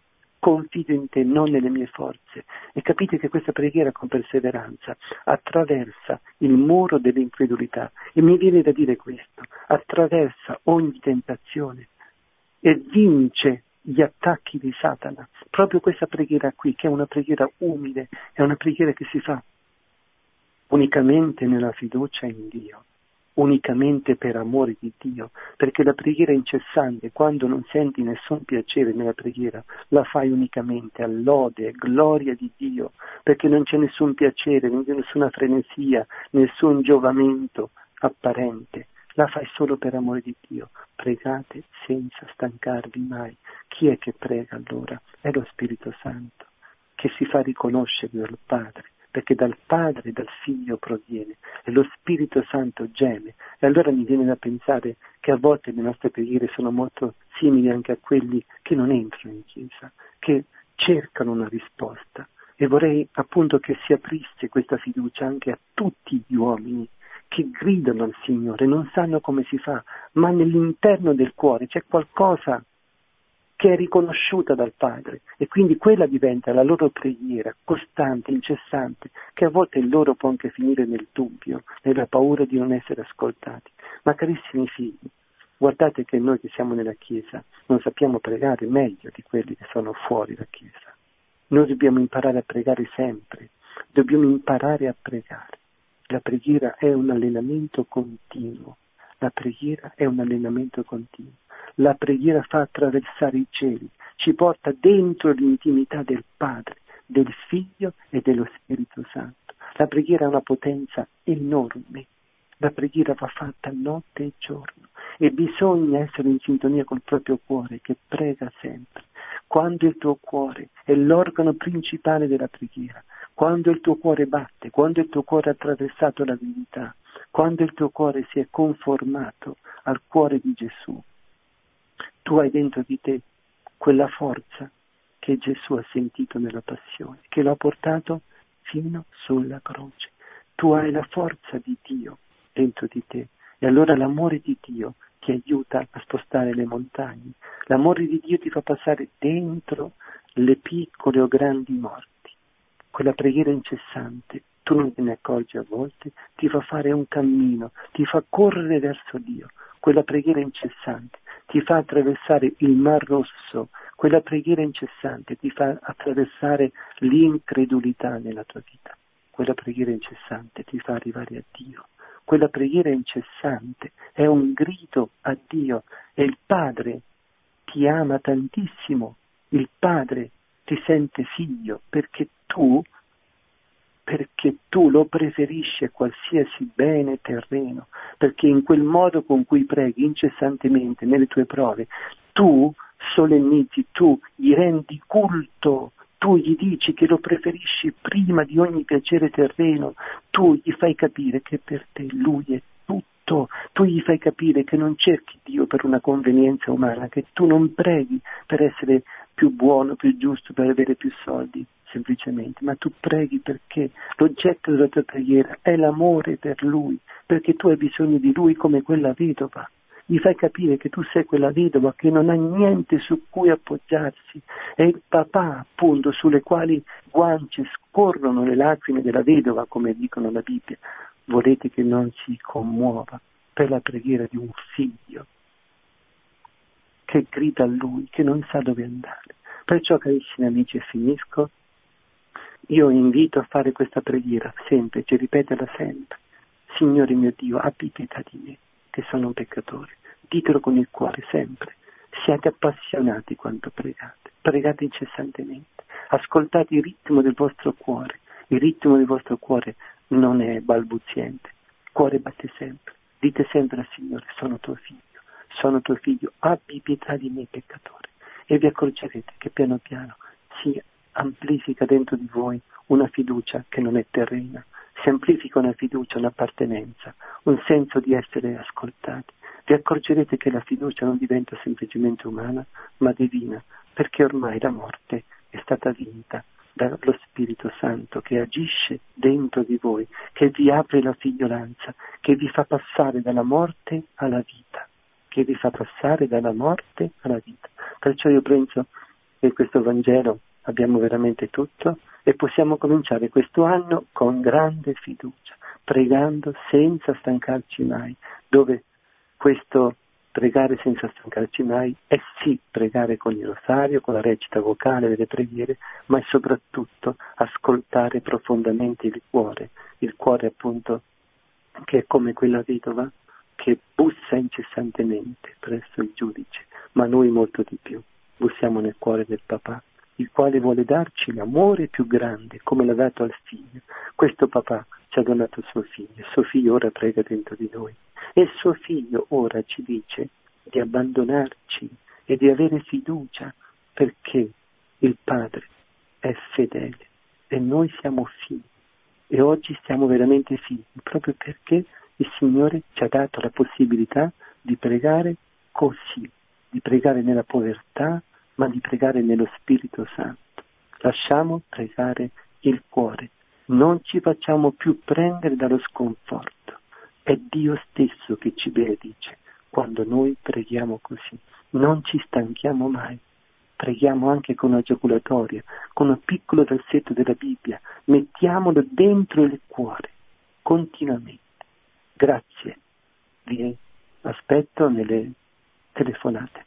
in te, non nelle mie forze. E capite che questa preghiera con perseveranza attraversa il muro dell'incredulità, e mi viene da dire questo, attraversa ogni tentazione e vince gli attacchi di Satana. Proprio questa preghiera qui, che è una preghiera umile, è una preghiera che si fa unicamente nella fiducia in Dio, unicamente per amore di Dio, perché la preghiera incessante, quando non senti nessun piacere nella preghiera, la fai unicamente a lode e gloria di Dio, perché non c'è nessun piacere, non c'è nessuna frenesia, nessun giovamento apparente, la fai solo per amore di Dio. Pregate senza stancarvi mai. Chi è che prega allora? È lo Spirito Santo, che si fa riconoscere dal Padre, perché dal Padre e dal Figlio proviene, e lo Spirito Santo geme. E allora mi viene da pensare che a volte le nostre preghiere sono molto simili anche a quelli che non entrano in chiesa, che cercano una risposta. E vorrei appunto che si aprisse questa fiducia anche a tutti gli uomini che gridano al Signore, non sanno come si fa, ma nell'interno del cuore c'è qualcosa che è riconosciuta dal Padre, e quindi quella diventa la loro preghiera costante, incessante, che a volte il loro può anche finire nel dubbio, nella paura di non essere ascoltati. Ma carissimi figli, guardate che noi che siamo nella Chiesa non sappiamo pregare meglio di quelli che sono fuori la Chiesa. Noi dobbiamo imparare a pregare sempre, dobbiamo imparare a pregare. La preghiera è un allenamento continuo, la preghiera è un allenamento continuo. La preghiera fa attraversare i cieli, ci porta dentro l'intimità del Padre, del Figlio e dello Spirito Santo. La preghiera ha una potenza enorme, la preghiera va fatta notte e giorno e bisogna essere in sintonia col proprio cuore che prega sempre. Quando il tuo cuore è l'organo principale della preghiera, quando il tuo cuore batte, quando il tuo cuore ha attraversato la verità, quando il tuo cuore si è conformato al cuore di Gesù, tu hai dentro di te quella forza che Gesù ha sentito nella passione, che lo ha portato fino sulla croce. Tu hai la forza di Dio dentro di te e allora l'amore di Dio ti aiuta a spostare le montagne. L'amore di Dio ti fa passare dentro le piccole o grandi morti. Quella preghiera incessante, tu non te ne accorgi a volte, ti fa fare un cammino, ti fa correre verso Dio. Quella preghiera incessante ti fa attraversare il Mar Rosso, quella preghiera incessante ti fa attraversare l'incredulità nella tua vita. Quella preghiera incessante ti fa arrivare a Dio. Quella preghiera incessante è un grido a Dio e il Padre ti ama tantissimo, il Padre ti sente figlio perché tu lo preferisci a qualsiasi bene terreno, perché in quel modo con cui preghi incessantemente nelle tue prove, tu solennizzi, tu gli rendi culto, tu gli dici che lo preferisci prima di ogni piacere terreno, tu gli fai capire che per te lui è tutto, tu gli fai capire che non cerchi Dio per una convenienza umana, che tu non preghi per essere più buono, più giusto, per avere più soldi, semplicemente, ma tu preghi perché l'oggetto della tua preghiera è l'amore per Lui, perché tu hai bisogno di Lui come quella vedova. Gli fai capire che tu sei quella vedova che non ha niente su cui appoggiarsi, è il papà appunto sulle quali guance scorrono le lacrime della vedova, come dicono la Bibbia. Volete che non si commuova per la preghiera di un figlio che grida a Lui, che non sa dove andare. Perciò, carissimi amici, e finisco, io invito a fare questa preghiera semplice, ripeterla sempre. Signore mio Dio, abbi pietà di me, che sono un peccatore. Ditelo con il cuore sempre. Siate appassionati quando pregate. Pregate incessantemente. Ascoltate il ritmo del vostro cuore. Il ritmo del vostro cuore non è balbuziente. Il cuore batte sempre. Dite sempre al Signore, sono tuo figlio, abbi pietà di me peccatore. E vi accorgerete che piano piano si amplifica dentro di voi una fiducia che non è terrena, si amplifica una fiducia, un'appartenenza, un senso di essere ascoltati. vi accorgerete che la fiducia non diventa semplicemente umana, ma divina, perché ormai la morte è stata vinta dallo Spirito Santo che agisce dentro di voi, che vi apre la figliolanza, che vi fa passare dalla morte alla vita, che vi fa passare dalla morte alla vita. Perciò io penso che in questo Vangelo abbiamo veramente tutto e possiamo cominciare questo anno con grande fiducia, pregando senza stancarci mai, dove questo pregare senza stancarci mai è sì pregare con il rosario, con la recita vocale delle preghiere, ma è soprattutto ascoltare profondamente il cuore appunto che è come quella vedova che bussa incessantemente presso il giudice, ma noi molto di più, bussiamo nel cuore del papà, il quale vuole darci l'amore più grande, come l'ha dato al figlio. Questo papà ci ha donato il suo figlio ora prega dentro di noi. E il suo figlio ora ci dice di abbandonarci e di avere fiducia perché il Padre è fedele e noi siamo figli e oggi siamo veramente figli proprio perché il Signore ci ha dato la possibilità di pregare così, di pregare nella povertà ma di pregare nello Spirito Santo. Lasciamo pregare il cuore, non ci facciamo più prendere dallo sconforto. È Dio stesso che ci benedice quando noi preghiamo così. Non ci stanchiamo mai. Preghiamo anche con una giaculatoria, con un piccolo versetto della Bibbia. Mettiamolo dentro il cuore, continuamente. Grazie. Vi aspetto nelle telefonate.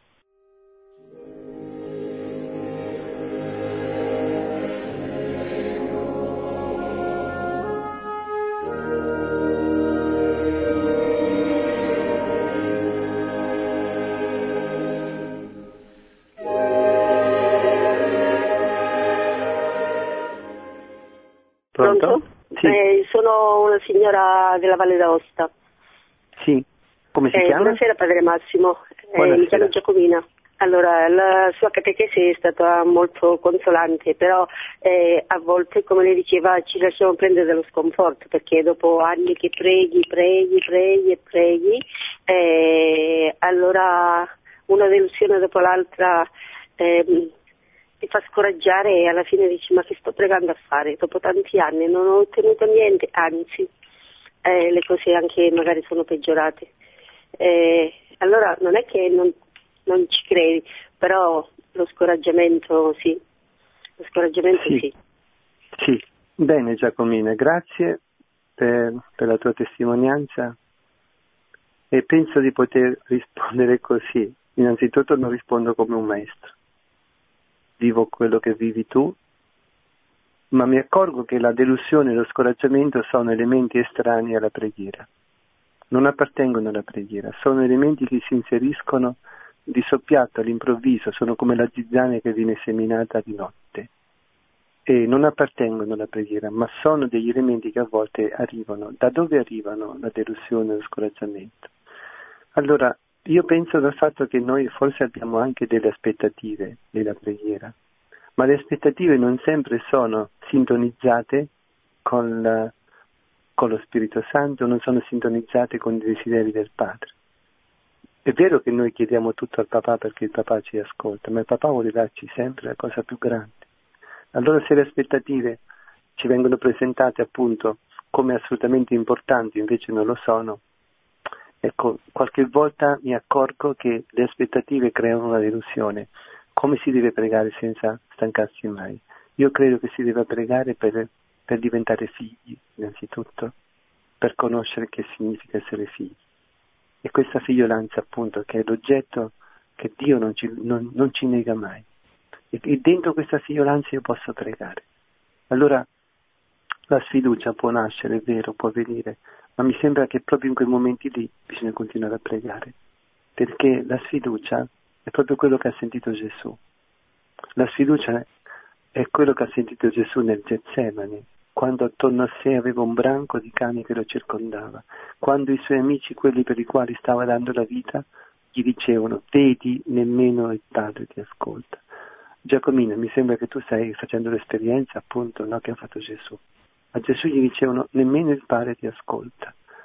Pronto? Sì. Sono una signora della Valle d'Aosta. Sì. Come si chiama? Buonasera Padre Massimo, Buonasera. mi chiamo Giacomina. Allora, la sua catechesi è stata molto consolante, però a volte, come lei diceva, ci lasciamo prendere dallo sconforto, perché dopo anni che preghi, allora una delusione dopo l'altra ti fa scoraggiare e alla fine dici ma che sto pregando a fare? Dopo tanti anni non ho ottenuto niente, anzi le cose anche magari sono peggiorate. Allora non è che non ci credi, però lo scoraggiamento sì. Sì, bene Giacomina, grazie per la tua testimonianza e penso di poter rispondere così. Innanzitutto non rispondo come un maestro. Vivo quello che vivi tu, ma mi accorgo che la delusione e lo scoraggiamento sono elementi estranei alla preghiera. Non appartengono alla preghiera, sono elementi che si inseriscono di soppiatto all'improvviso, sono come la zizzania che viene seminata di notte e non appartengono alla preghiera, ma sono degli elementi che a volte arrivano. Da dove arrivano la delusione e lo scoraggiamento? Allora, io penso dal fatto che noi forse abbiamo anche delle aspettative nella preghiera, ma le aspettative non sempre sono sintonizzate con lo Spirito Santo, non sono sintonizzate con i desideri del Padre. È vero che noi chiediamo tutto al papà perché il papà ci ascolta, ma il papà vuole darci sempre la cosa più grande. Allora se le aspettative ci vengono presentate appunto come assolutamente importanti, invece non lo sono, ecco, qualche volta mi accorgo che le aspettative creano una delusione. Come si deve pregare senza stancarsi mai? Io credo che si deve pregare per diventare figli, innanzitutto, per conoscere che significa essere figli. E questa figliolanza, appunto, che è l'oggetto che Dio non ci nega mai. E dentro questa figliolanza io posso pregare. Allora la sfiducia può nascere, è vero, può venire, ma mi sembra che proprio in quei momenti lì bisogna continuare a pregare, perché la sfiducia è proprio quello che ha sentito Gesù. La sfiducia è quello che ha sentito Gesù nel Getsemani, quando attorno a sé aveva un branco di cani che lo circondava, quando i suoi amici, quelli per i quali stava dando la vita, gli dicevano: vedi, nemmeno il Padre ti ascolta. Giacomina, mi sembra che tu stai facendo l'esperienza appunto, no, che ha fatto Gesù. A Gesù gli dicevano: nemmeno il Padre ti ascolta.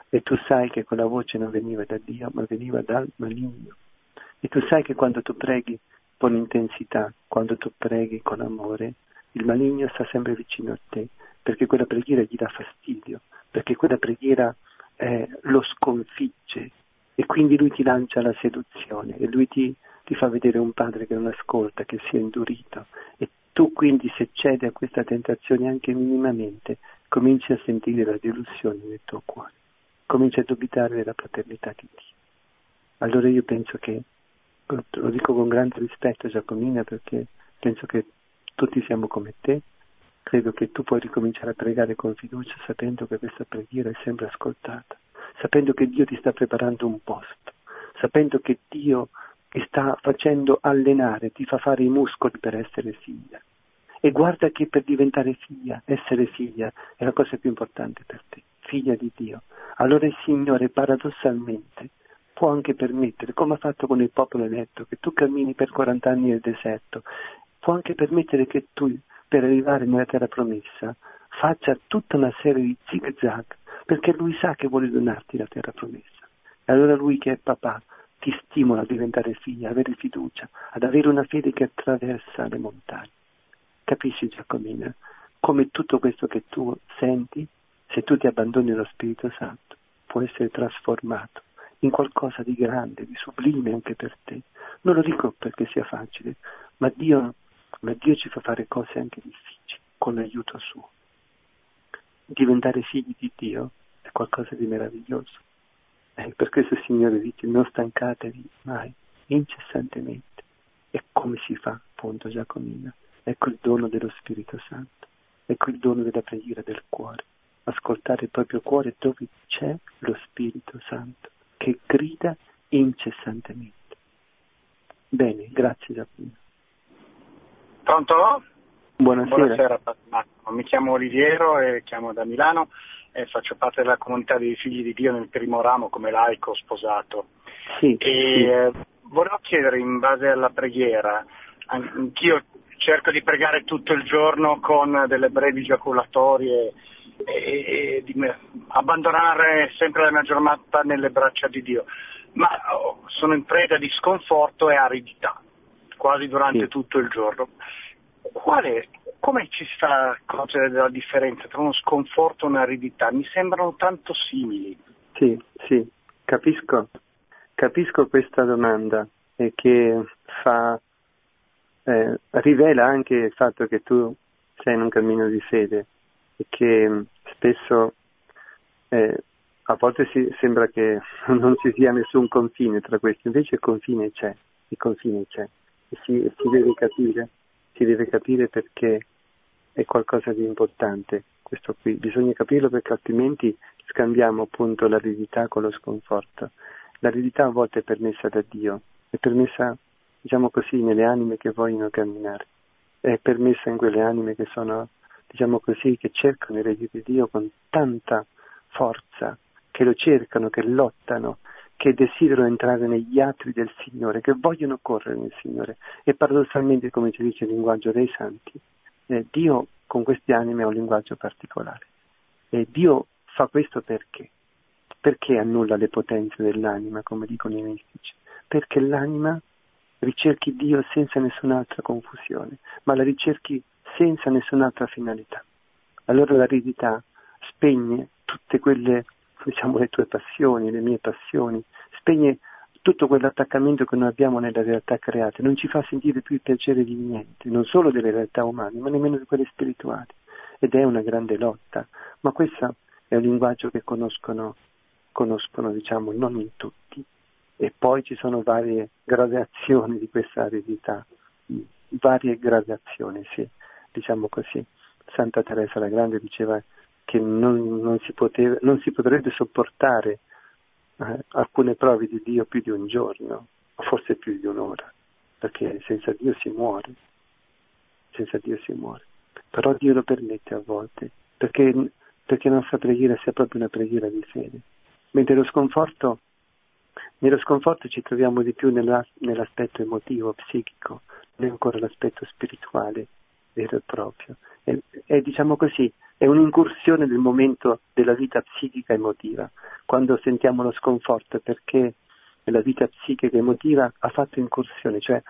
E tu sai che quella voce non veniva da Dio, ma veniva dal maligno. E tu sai che quando tu preghi con intensità, quando tu preghi con amore, il maligno sta sempre vicino a te, perché quella preghiera gli dà fastidio, perché quella preghiera lo sconfigge, e quindi lui ti lancia la seduzione, e lui ti fa vedere un padre che non ascolta, che si è indurito, e tu quindi, se cedi a questa tentazione anche minimamente, cominci a sentire la delusione nel tuo cuore, cominci a dubitare della paternità di Dio. Allora io penso che, lo dico con grande rispetto, Giacomina, perché penso che tutti siamo come te, credo che tu puoi ricominciare a pregare con fiducia, sapendo che questa preghiera è sempre ascoltata, sapendo che Dio ti sta preparando un posto, sapendo che Dio ti sta facendo allenare, ti fa fare i muscoli per essere figlia. E guarda che per diventare figlia, essere figlia, è la cosa più importante per te, figlia di Dio. Allora il Signore, paradossalmente, può anche permettere, come ha fatto con il popolo eletto, che tu cammini per 40 anni nel deserto, può anche permettere che tu, per arrivare nella terra promessa, faccia tutta una serie di zig-zag, perché Lui sa che vuole donarti la terra promessa. E allora Lui, che è papà, ti stimola a diventare figlia, a avere fiducia, ad avere una fede che attraversa le montagne. Capisci, Giacomina, come tutto questo che tu senti, se tu ti abbandoni allo Spirito Santo, può essere trasformato in qualcosa di grande, di sublime anche per te. Non lo dico perché sia facile, ma Dio ci fa fare cose anche difficili, con l'aiuto suo. Diventare figli di Dio è qualcosa di meraviglioso. Per questo il Signore dice: non stancatevi mai, incessantemente. E come si fa, appunto, Giacomina? Ecco il dono dello Spirito Santo, ecco il dono della preghiera del cuore, ascoltare il proprio cuore dove c'è lo Spirito Santo, che grida incessantemente. Bene, grazie Giacomina. Pronto? Buonasera. Buonasera, mi chiamo Oliviero e chiamo da Milano e faccio parte della comunità dei figli di Dio nel primo ramo come laico sposato. Sì. Volevo chiedere, in base alla preghiera, anch'io cerco di pregare tutto il giorno con delle brevi giaculatorie e di abbandonare sempre la mia giornata nelle braccia di Dio, ma sono in preda di sconforto e aridità quasi durante tutto il giorno. Come ci sta a cogliere la differenza tra uno sconforto e un'aridità? Mi sembrano tanto simili. Sì, capisco questa domanda, e che rivela anche il fatto che tu sei in un cammino di fede, e che spesso a volte sembra che non ci sia nessun confine tra questi, invece il confine c'è, e si deve capire perché è qualcosa di importante questo qui. Bisogna capirlo, perché altrimenti scambiamo appunto l'aridità con lo sconforto. L'aridità a volte è permessa da Dio, è permessa, diciamo così, nelle anime che vogliono camminare, è permessa in quelle anime che sono, diciamo così, che cercano il regno di Dio con tanta forza, che lo cercano, che lottano, che desiderano entrare negli atri del Signore, che vogliono correre nel Signore. E paradossalmente, come ci dice il linguaggio dei santi, Dio con queste anime ha un linguaggio particolare. E Dio fa questo perché? Perché annulla le potenze dell'anima, come dicono i mistici? Perché l'anima ricerchi Dio senza nessun'altra confusione, ma la ricerchi senza nessun'altra finalità. Allora l'aridità spegne tutte quelle, diciamo, le tue passioni, le mie passioni, spegne tutto quell'attaccamento che noi abbiamo nelle realtà create, non ci fa sentire più il piacere di niente, non solo delle realtà umane, ma nemmeno di quelle spirituali. Ed è una grande lotta, ma questo è un linguaggio che conoscono, diciamo, non in tutti. E poi ci sono varie gradazioni di questa aridità, varie gradazioni, sì, diciamo così. Santa Teresa la Grande diceva che non si potrebbe sopportare alcune prove di Dio più di un giorno, o forse più di un'ora, perché senza Dio si muore. Però Dio lo permette a volte, perché la nostra preghiera sia proprio una preghiera di fede. Mentre nello sconforto ci troviamo di più nell'aspetto emotivo, psichico, non è ancora l'aspetto spirituale vero e proprio. E diciamo così, è un'incursione del momento della vita psichica emotiva, quando sentiamo lo sconforto perché nella vita psichica emotiva ha fatto incursione, cioè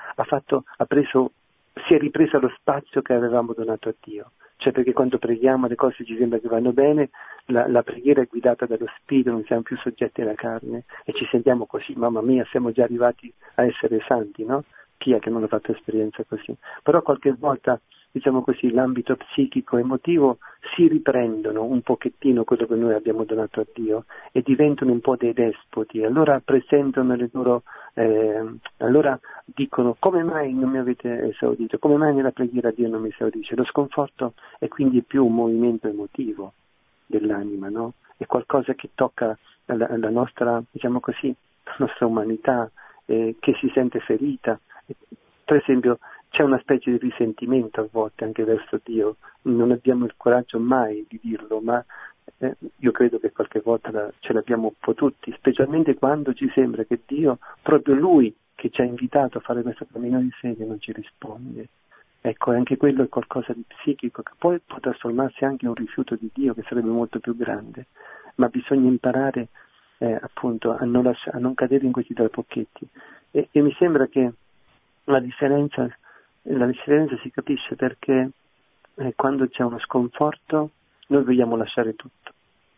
si è ripresa lo spazio che avevamo donato a Dio, cioè perché quando preghiamo le cose ci sembra che vanno bene, la preghiera è guidata dallo spirito, non siamo più soggetti alla carne e ci sentiamo così, mamma mia, siamo già arrivati a essere santi, no? Chi è che non ha fatto esperienza così? Però qualche volta, diciamo così, l'ambito psichico emotivo si riprendono un pochettino quello che noi abbiamo donato a Dio e diventano un po' dei despoti, allora presentano le loro allora dicono: come mai non mi avete esaudito, come mai nella preghiera Dio non mi esaudisce? Lo sconforto è quindi più un movimento emotivo dell'anima, no? È qualcosa che tocca la nostra, diciamo così, la nostra umanità, che si sente ferita. Per esempio c'è una specie di risentimento a volte anche verso Dio, non abbiamo il coraggio mai di dirlo, ma io credo che qualche volta ce l'abbiamo un po' tutti, specialmente quando ci sembra che Dio, proprio Lui che ci ha invitato a fare questo cammino di fede, non ci risponde. Ecco, anche quello è qualcosa di psichico che poi può trasformarsi anche in un rifiuto di Dio che sarebbe molto più grande, ma bisogna imparare appunto a non cadere in questi trapocchetti e mi sembra che la differenza si capisce perché quando c'è uno sconforto noi vogliamo lasciare tutto,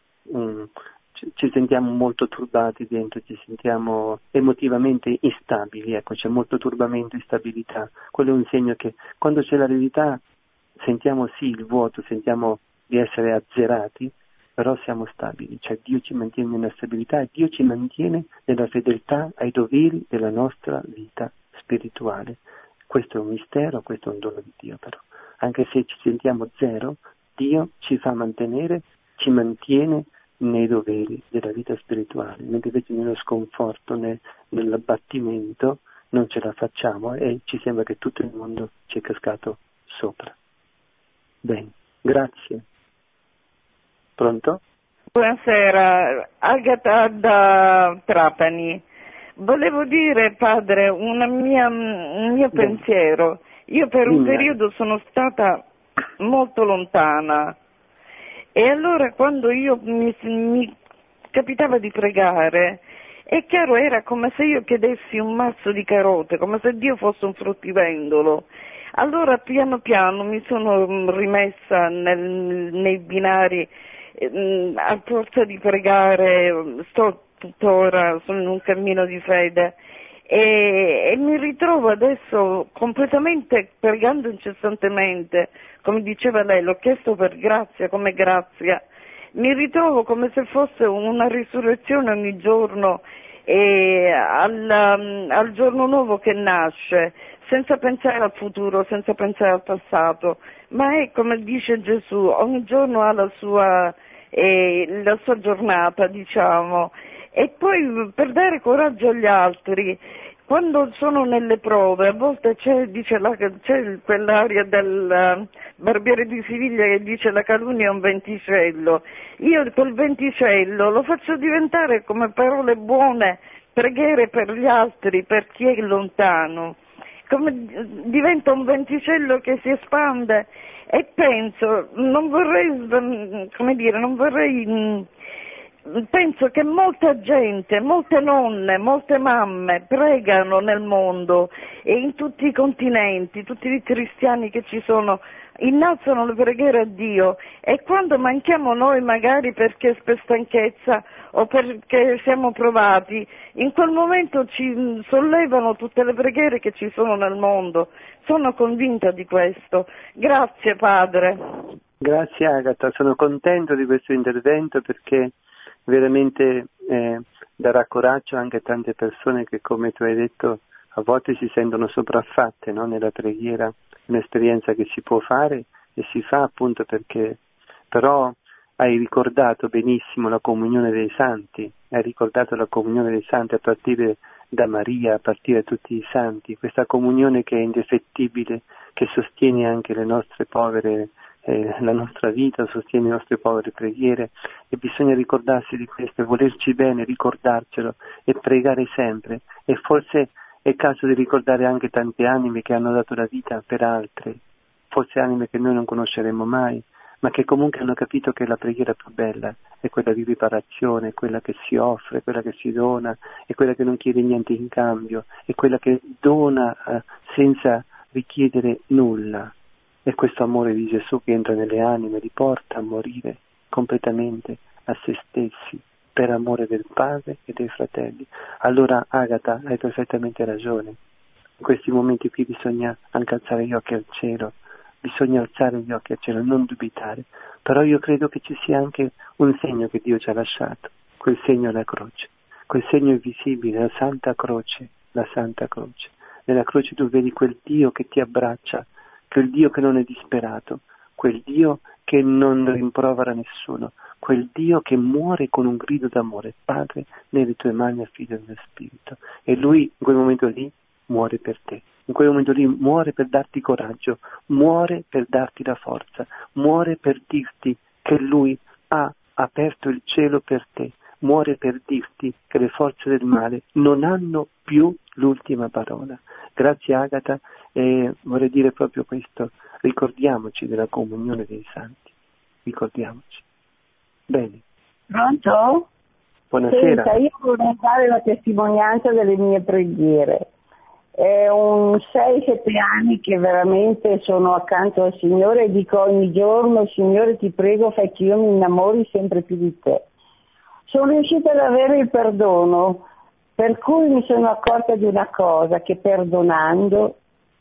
ci sentiamo molto turbati dentro, ci sentiamo emotivamente instabili, ecco, c'è molto turbamento, instabilità. Quello è un segno che quando c'è la verità sentiamo sì il vuoto, sentiamo di essere azzerati, però siamo stabili, cioè Dio ci mantiene nella stabilità e Dio ci mantiene nella fedeltà ai doveri della nostra vita spirituale. Questo è un mistero, questo è un dono di Dio, però anche se ci sentiamo zero, Dio ci fa mantenere, ci mantiene nei doveri della vita spirituale, mentre invece nello sconforto, nell'abbattimento non ce la facciamo e ci sembra che tutto il mondo ci è cascato sopra. Bene, grazie. Pronto? Buonasera, Agata da Trapani. Volevo dire, padre, un mio pensiero. Io per un periodo sono stata molto lontana e allora quando io mi capitava di pregare, è chiaro, era come se io chiedessi un mazzo di carote, come se Dio fosse un fruttivendolo. Allora piano piano mi sono rimessa nei binari, a forza di pregare, sto tuttora, sono in un cammino di fede e mi ritrovo adesso completamente pregando incessantemente, come diceva lei, l'ho chiesto per grazia, come grazia, mi ritrovo come se fosse una risurrezione ogni giorno e al giorno nuovo che nasce, senza pensare al futuro, senza pensare al passato, ma è come dice Gesù, ogni giorno ha la sua giornata, diciamo. E poi per dare coraggio agli altri, quando sono nelle prove, a volte c'è quell'aria del barbiere di Siviglia che dice la calunnia è un venticello. Io quel venticello lo faccio diventare come parole buone, preghiere per gli altri, per chi è lontano. Diventa un venticello che si espande e penso, penso che molta gente, molte nonne, molte mamme pregano nel mondo e in tutti i continenti, tutti i cristiani che ci sono, innalzano le preghiere a Dio e quando manchiamo noi magari perché per stanchezza o perché siamo provati, in quel momento ci sollevano tutte le preghiere che ci sono nel mondo. Sono convinta di questo. Grazie padre. Grazie Agata, sono contento di questo intervento perché veramente darà coraggio anche a tante persone che, come tu hai detto, a volte si sentono sopraffatte, no? Nella preghiera, un'esperienza che si può fare e si fa appunto perché, però hai ricordato benissimo la comunione dei santi, hai ricordato la comunione dei santi a partire da Maria, a partire da tutti i santi, questa comunione che è indefettibile, che sostiene anche le nostre povere la nostra vita, sostiene le nostre povere preghiere e bisogna ricordarsi di questo, volerci bene, ricordarcelo e pregare sempre e forse è caso di ricordare anche tante anime che hanno dato la vita per altre, forse anime che noi non conosceremo mai, ma che comunque hanno capito che la preghiera più bella è quella di riparazione, è quella che si offre, è quella che si dona, è quella che non chiede niente in cambio, è quella che dona senza richiedere nulla. È questo amore di Gesù che entra nelle anime, li porta a morire completamente a se stessi per amore del Padre e dei fratelli. Allora, Agata, hai perfettamente ragione. In questi momenti qui bisogna anche alzare gli occhi al cielo, bisogna alzare gli occhi al cielo, non dubitare. Però io credo che ci sia anche un segno che Dio ci ha lasciato, quel segno è la croce, quel segno invisibile, la Santa Croce, la Santa Croce. Nella croce tu vedi quel Dio che ti abbraccia, quel Dio che non è disperato, quel Dio che non rimprovera nessuno, quel Dio che muore con un grido d'amore: Padre, nelle tue mani affido il mio spirito. E Lui in quel momento lì muore per te, in quel momento lì muore per darti coraggio, muore per darti la forza, muore per dirti che Lui ha aperto il cielo per te, muore per dirti che le forze del male non hanno più l'ultima parola. Grazie Agata, e vorrei dire proprio questo: ricordiamoci della comunione dei santi, ricordiamoci. Bene. Pronto? Buonasera. Senta, io vorrei dare la testimonianza delle mie preghiere. È un 6-7 anni che veramente sono accanto al Signore e dico ogni giorno: Signore, ti prego, fai che io mi innamori sempre più di te. Sono riuscita ad avere il perdono, per cui mi sono accorta di una cosa, che perdonando,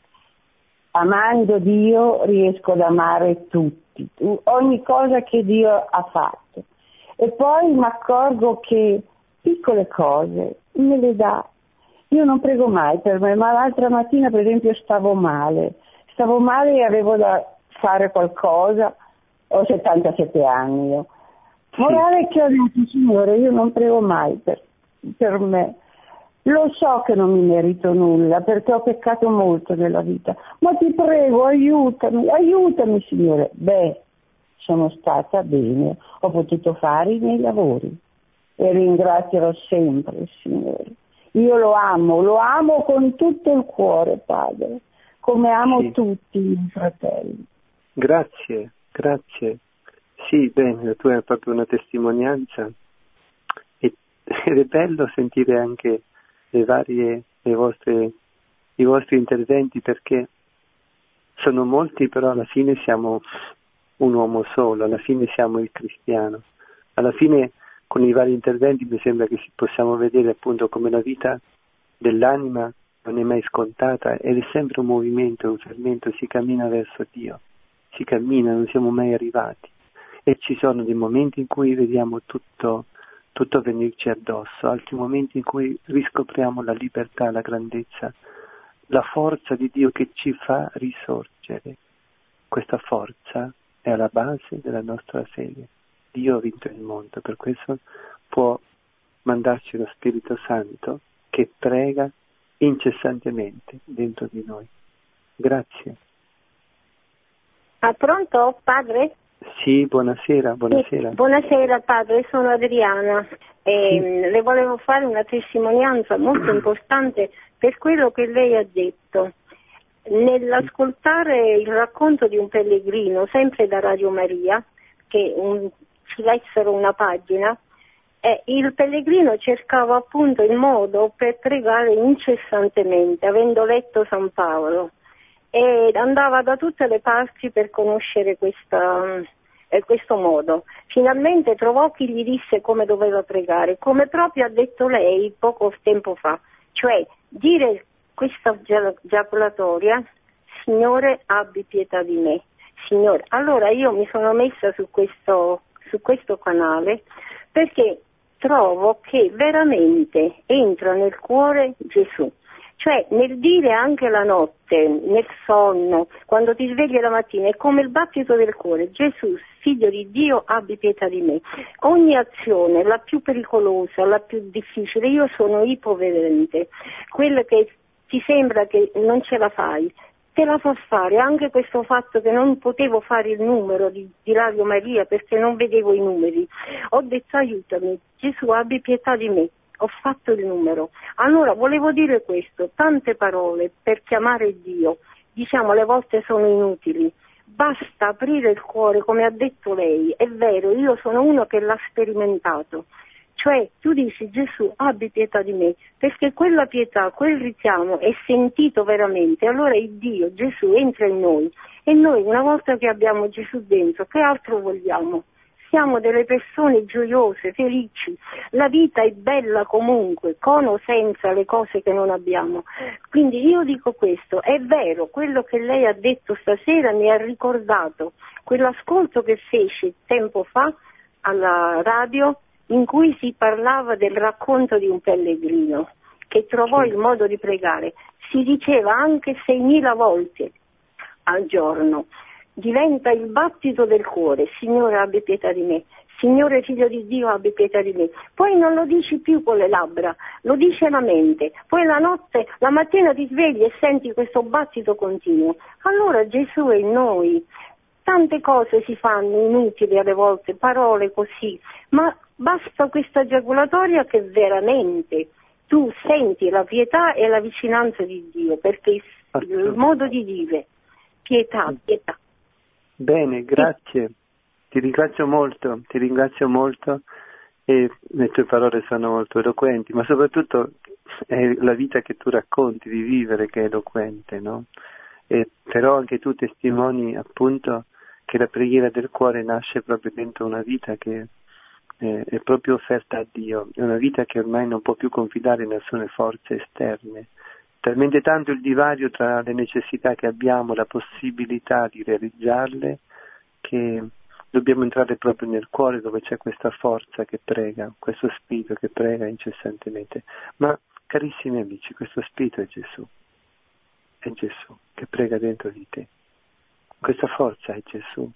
amando Dio, riesco ad amare tutti, ogni cosa che Dio ha fatto. E poi mi accorgo che piccole cose me le dà. Io non prego mai per me, ma l'altra mattina per esempio stavo male e avevo da fare qualcosa, ho 77 anni io. Morale che ho detto: Signore, io non prego mai per me. Lo so che non mi merito nulla perché ho peccato molto nella vita, ma ti prego, aiutami Signore. Sono stata bene, ho potuto fare i miei lavori e ringrazierò sempre il Signore. Io lo amo con tutto il cuore, Padre, come amo tutti i miei fratelli. Grazie. Sì, bene, tu hai proprio una testimonianza ed è bello sentire anche i vostri interventi, perché sono molti, però alla fine siamo un uomo solo, alla fine siamo il cristiano. Alla fine con i vari interventi mi sembra che possiamo vedere appunto come la vita dell'anima non è mai scontata ed è sempre un movimento, un fermento, si cammina verso Dio, si cammina, non siamo mai arrivati. E ci sono dei momenti in cui vediamo tutto venirci addosso, altri momenti in cui riscopriamo la libertà, la grandezza, la forza di Dio che ci fa risorgere. Questa forza è alla base della nostra fede. Dio ha vinto il mondo, per questo può mandarci lo Spirito Santo che prega incessantemente dentro di noi. Grazie. Pronto, padre? Sì, buonasera. Buonasera padre, sono Adriana e le volevo fare una testimonianza molto importante per quello che lei ha detto. Nell'ascoltare il racconto di un pellegrino, sempre da Radio Maria, che ci lessero una pagina, il pellegrino cercava appunto il modo per pregare incessantemente, avendo letto San Paolo, e andava da tutte le parti per conoscere questo modo. Finalmente trovò chi gli disse come doveva pregare, come proprio ha detto lei poco tempo fa, cioè dire questa giaculatoria: Signore, abbi pietà di me. Signore, allora io mi sono messa su questo canale perché trovo che veramente entra nel cuore Gesù. Cioè nel dire anche la notte, nel sonno, quando ti svegli la mattina, è come il battito del cuore: Gesù, figlio di Dio, abbi pietà di me. Ogni azione, la più pericolosa, la più difficile, io sono ipovedente, quella che ti sembra che non ce la fai, te la fa fare. Anche questo fatto che non potevo fare il numero di Radio Maria perché non vedevo i numeri, ho detto: aiutami, Gesù, abbi pietà di me. Ho fatto il numero. Allora volevo dire questo: tante parole per chiamare Dio, diciamo, alle volte sono inutili. basta aprire il cuore, come ha detto lei. È vero, io sono uno che l'ha sperimentato. Cioè, tu dici: Gesù, abbi pietà di me, perché quella pietà, quel richiamo è sentito veramente. Allora il Dio, Gesù, entra in noi, e noi, una volta che abbiamo Gesù dentro, che altro vogliamo? Siamo delle persone gioiose, felici. La vita è bella comunque, con o senza le cose che non abbiamo. Quindi io dico questo: è vero, quello che lei ha detto stasera mi ha ricordato quell'ascolto che feci tempo fa alla radio, in cui si parlava del racconto di un pellegrino che trovò il modo di pregare. Si diceva anche 6.000 volte al giorno. Diventa il battito del cuore: Signore, abbi pietà di me. Signore, figlio di Dio, abbi pietà di me. Poi non lo dici più con le labbra, lo dice la mente. Poi la mattina ti svegli e senti questo battito continuo. Allora Gesù è in noi. Tante cose si fanno inutili alle volte, parole così, ma basta questa giaculatoria che veramente tu senti la pietà e la vicinanza di Dio, perché il modo di dire, pietà. Bene, grazie, ti ringrazio molto e le tue parole sono molto eloquenti, ma soprattutto è la vita che tu racconti di vivere che è eloquente, no? E però anche tu testimoni appunto che la preghiera del cuore nasce proprio dentro una vita che è proprio offerta a Dio, è una vita che ormai non può più confidare in nessune forze esterne. Talmente tanto il divario tra le necessità che abbiamo, la possibilità di realizzarle, che dobbiamo entrare proprio nel cuore dove c'è questa forza che prega, questo spirito che prega incessantemente. Ma carissimi amici, questo spirito è Gesù che prega dentro di te. Questa forza è Gesù.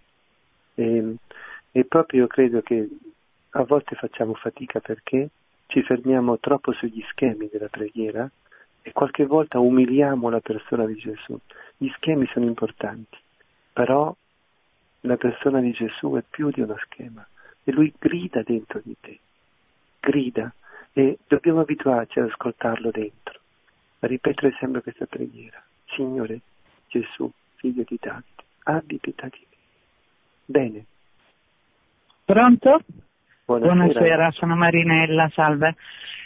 E proprio io credo che a volte facciamo fatica perché ci fermiamo troppo sugli schemi della preghiera e qualche volta umiliamo la persona di Gesù. Gli schemi sono importanti, però la persona di Gesù è più di uno schema e lui grida dentro di te, grida, e dobbiamo abituarci ad ascoltarlo dentro, a ripetere sempre questa preghiera: Signore Gesù, figlio di Davide, abbi pietà di me. Bene. Pronto? Buonasera, sono Marinella, salve.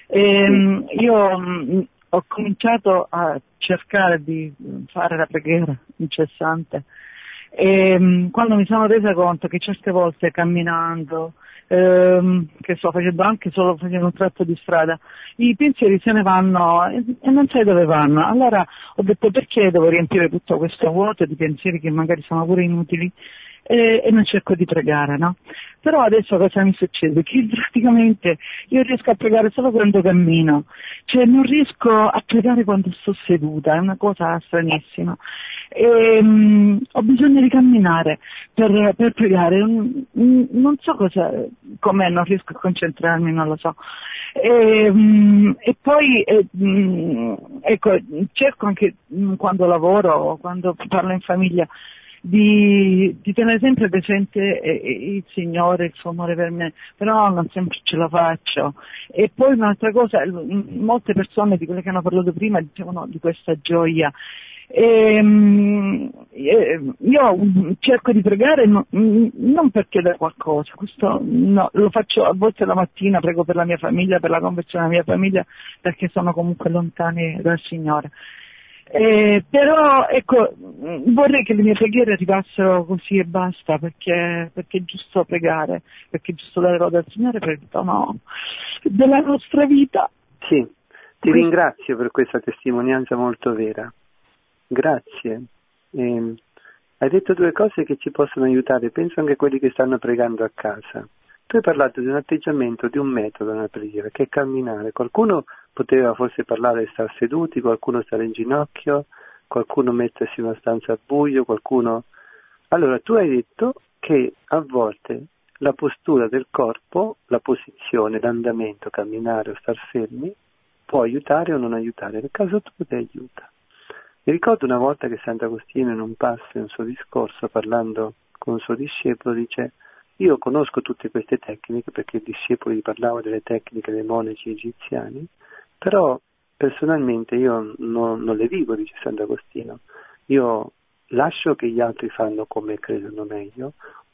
Io ho cominciato a cercare di fare la preghiera incessante e quando mi sono resa conto che certe volte camminando, che sto facendo anche solo facendo un tratto di strada, i pensieri se ne vanno e non sai dove vanno. Allora ho detto: perché devo riempire tutto questo vuoto di pensieri che magari sono pure inutili? E non cerco di pregare, no? Però adesso cosa mi succede? Che praticamente io riesco a pregare solo quando cammino, cioè non riesco a pregare quando sto seduta, è una cosa stranissima. Ho bisogno di camminare per pregare, non so com'è, non riesco a concentrarmi, non lo so. E poi ecco, cerco anche quando lavoro, quando parlo in famiglia, di tenere sempre presente il Signore, il suo amore per me, però non sempre ce la faccio. E poi un'altra cosa, molte persone di quelle che hanno parlato prima dicevano di questa gioia. Io cerco di pregare non per chiedere qualcosa, questo no, lo faccio a volte la mattina, prego per la mia famiglia, per la conversione della mia famiglia, perché sono comunque lontani dal Signore. Però ecco, vorrei che le mie preghiere arrivassero così e basta, perché è giusto pregare, perché è giusto dare lode al Signore per il dono della nostra vita. Sì, ti ringrazio per questa testimonianza molto vera. Grazie. Hai detto due cose che ci possono aiutare, penso anche a quelli che stanno pregando a casa. Tu hai parlato di un atteggiamento, di un metodo nella preghiera, che è camminare. Qualcuno poteva forse parlare e star seduti, qualcuno stare in ginocchio, qualcuno mettersi in una stanza al buio, qualcuno... Allora, tu hai detto che a volte la postura del corpo, la posizione, l'andamento, camminare o star fermi, può aiutare o non aiutare. Nel caso tuo ti aiuta. Mi ricordo una volta che Sant'Agostino in un passo, in un suo discorso, parlando con un suo discepolo, dice: io conosco tutte queste tecniche, perché i discepoli parlavano delle tecniche dei monaci egiziani, però personalmente io non le vivo, dice Sant'Agostino. Io lascio che gli altri fanno come credono meglio,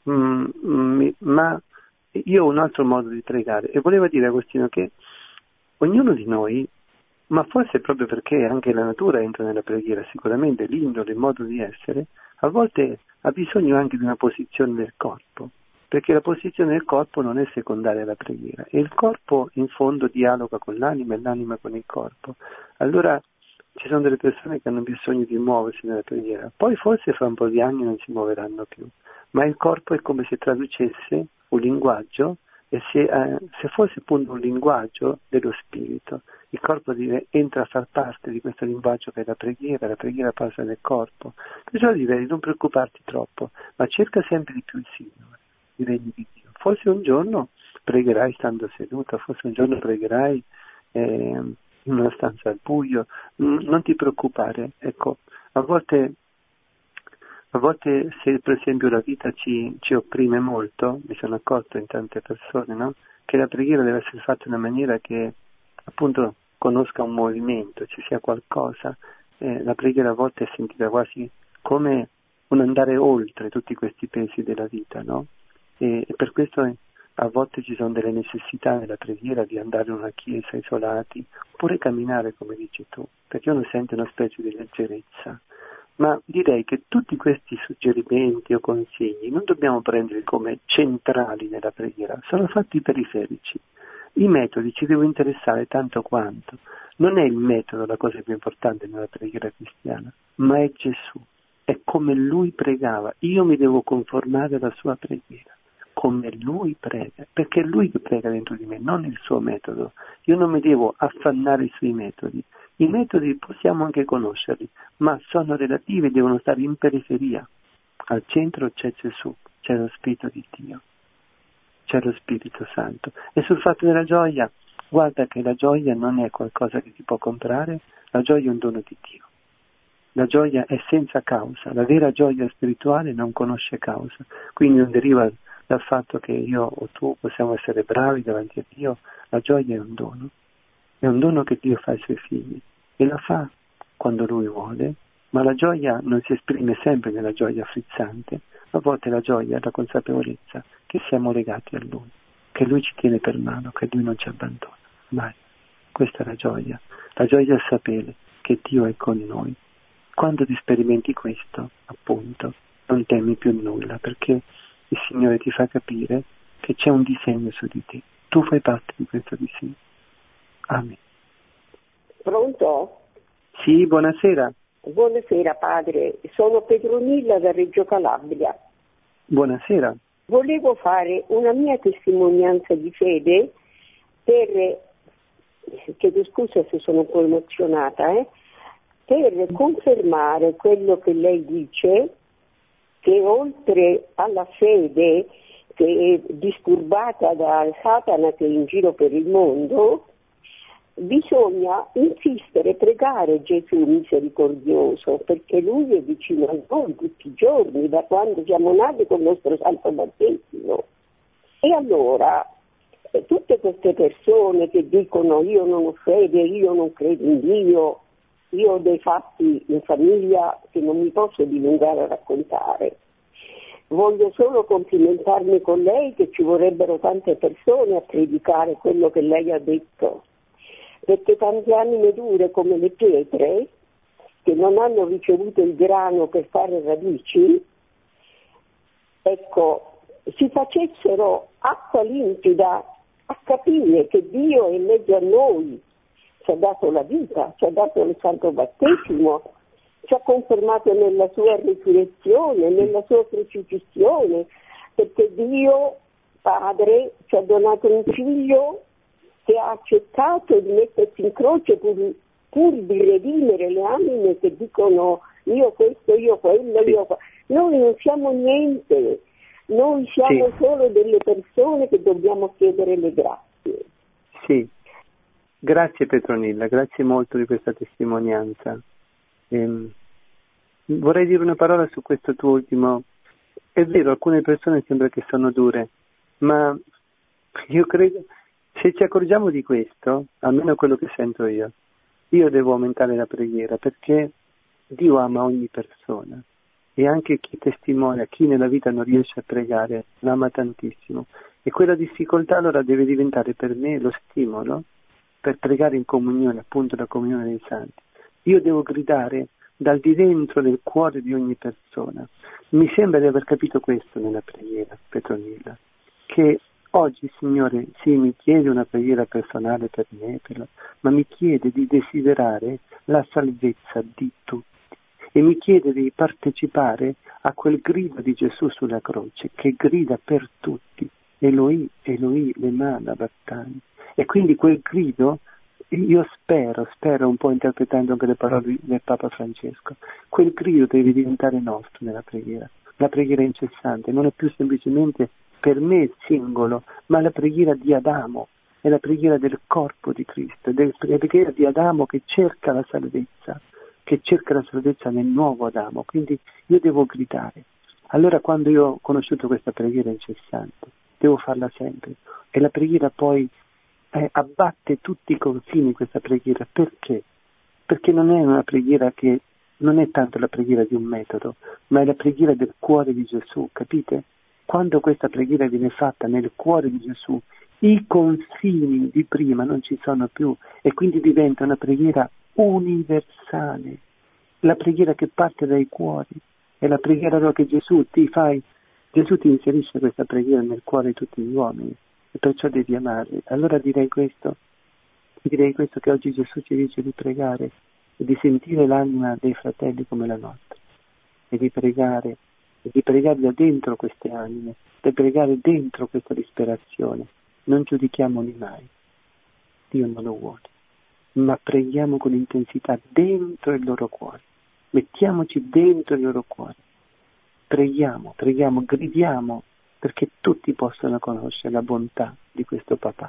ma io ho un altro modo di pregare. E voleva dire, Agostino, che ognuno di noi, ma forse proprio perché anche la natura entra nella preghiera, sicuramente l'indole, il modo di essere, a volte ha bisogno anche di una posizione del corpo, perché la posizione del corpo non è secondaria alla preghiera, e il corpo in fondo dialoga con l'anima e l'anima con il corpo. Allora ci sono delle persone che hanno bisogno di muoversi nella preghiera, poi forse fra un po' di anni non si muoveranno più, ma il corpo è come se traducesse un linguaggio, e se fosse appunto un linguaggio dello spirito, il corpo entra a far parte di questo linguaggio che è la preghiera passa nel corpo. Perciò direi non preoccuparti troppo, ma cerca sempre di più il Signore, i regni di Dio. Forse un giorno pregherai stando seduta, forse un giorno pregherai in una stanza al buio, non ti preoccupare, ecco, a volte se per esempio la vita ci opprime molto, mi sono accorto in tante persone, no? Che la preghiera deve essere fatta in una maniera che appunto conosca un movimento, ci sia qualcosa. La preghiera a volte è sentita quasi come un andare oltre tutti questi pesi della vita, no? E per questo a volte ci sono delle necessità nella preghiera di andare in una chiesa isolati, oppure camminare come dici tu, perché uno sente una specie di leggerezza. Ma direi che tutti questi suggerimenti o consigli non dobbiamo prendere come centrali nella preghiera, sono fatti periferici. I metodi ci devono interessare tanto quanto. Non è il metodo la cosa più importante nella preghiera cristiana, ma è Gesù, è come Lui pregava. Io mi devo conformare alla sua preghiera, come Lui prega, perché è Lui che prega dentro di me, non il suo metodo. Io non mi devo affannare sui metodi. I metodi possiamo anche conoscerli, ma sono relativi e devono stare in periferia. Al centro c'è Gesù, c'è lo Spirito di Dio, c'è lo Spirito Santo. E sul fatto della gioia, guarda che la gioia non è qualcosa che si può comprare, la gioia è un dono di Dio. La gioia è senza causa, la vera gioia spirituale non conosce causa, quindi non deriva dal fatto che io o tu possiamo essere bravi davanti a Dio. La gioia è un dono che Dio fa ai suoi figli e la fa quando Lui vuole, ma la gioia non si esprime sempre nella gioia frizzante, a volte la gioia è la consapevolezza che siamo legati a Lui, che Lui ci tiene per mano, che Lui non ci abbandona mai. Questa è la gioia è il sapere che Dio è con noi. Quando ti sperimenti questo, appunto, non temi più nulla, perché il Signore ti fa capire che c'è un disegno su di te, tu fai parte di questo disegno. Amen. Pronto? Sì, buonasera. Buonasera padre, sono Petronilla da Reggio Calabria. Buonasera. Volevo fare una mia testimonianza di fede chiedo scusa se sono un po' emozionata, per confermare quello che lei dice, che oltre alla fede che è disturbata da Satana che è in giro per il mondo, bisogna insistere, pregare Gesù misericordioso, perché Lui è vicino a noi tutti i giorni, da quando siamo nati con il nostro santo battesimo. E allora, tutte queste persone che dicono io non ho fede, io non credo in Dio, io ho dei fatti in famiglia che non mi posso dilungare a raccontare. Voglio solo complimentarmi con lei che ci vorrebbero tante persone a predicare quello che lei ha detto, perché tante anime dure come le pietre, che non hanno ricevuto il grano per fare radici, ecco, si facessero acqua limpida a capire che Dio è in mezzo a noi, ci ha dato la vita, ci ha dato il santo battesimo, ci ha confermato nella sua risurrezione, nella sua crocifissione, perché Dio Padre ci ha donato un figlio che ha accettato di mettersi in croce pur di redimere le anime che dicono io questo, io quello, io quello. Noi non siamo niente, noi siamo solo delle persone che dobbiamo chiedere le grazie. Sì, grazie Petronilla, grazie molto di questa testimonianza. Vorrei dire una parola su questo tuo ultimo. È vero, alcune persone sembra che sono dure, ma io credo, se ci accorgiamo di questo, almeno quello che sento io devo aumentare la preghiera, perché Dio ama ogni persona e anche chi testimonia, chi nella vita non riesce a pregare, l'ama tantissimo. E quella difficoltà allora deve diventare per me lo stimolo per pregare in comunione, appunto la comunione dei santi. Io devo gridare dal di dentro del cuore di ogni persona. Mi sembra di aver capito questo nella preghiera, Petronilla, che oggi, Signore, sì, mi chiede una preghiera personale per me, ma mi chiede di desiderare la salvezza di tutti e mi chiede di partecipare a quel grido di Gesù sulla croce che grida per tutti, Eloi, Eloi, lema sabachthani. E quindi quel grido, io spero un po' interpretando anche le parole del Papa Francesco, quel grido deve diventare nostro nella preghiera. La preghiera incessante non è più semplicemente per me singolo, ma la preghiera di Adamo, è la preghiera del corpo di Cristo, è la preghiera di Adamo che cerca la salvezza nel nuovo Adamo. Quindi io devo gridare. Allora quando io ho conosciuto questa preghiera incessante, devo farla sempre. E la preghiera poi abbatte tutti i confini, questa preghiera. Perché? Perché non è una preghiera che non è tanto la preghiera di un metodo, ma è la preghiera del cuore di Gesù, capite? Quando questa preghiera viene fatta nel cuore di Gesù, i confini di prima non ci sono più e quindi diventa una preghiera universale, la preghiera che parte dai cuori, è la preghiera che Gesù ti inserisce questa preghiera nel cuore di tutti gli uomini e perciò devi amarli. Allora direi questo che oggi Gesù ci dice di pregare e di sentire l'anima dei fratelli come la nostra e di pregare da dentro queste anime, di pregare dentro questa disperazione. Non giudichiamoli mai, Dio non lo vuole, ma preghiamo con intensità dentro il loro cuore, mettiamoci dentro il loro cuore, preghiamo, gridiamo perché tutti possano conoscere la bontà di questo papà.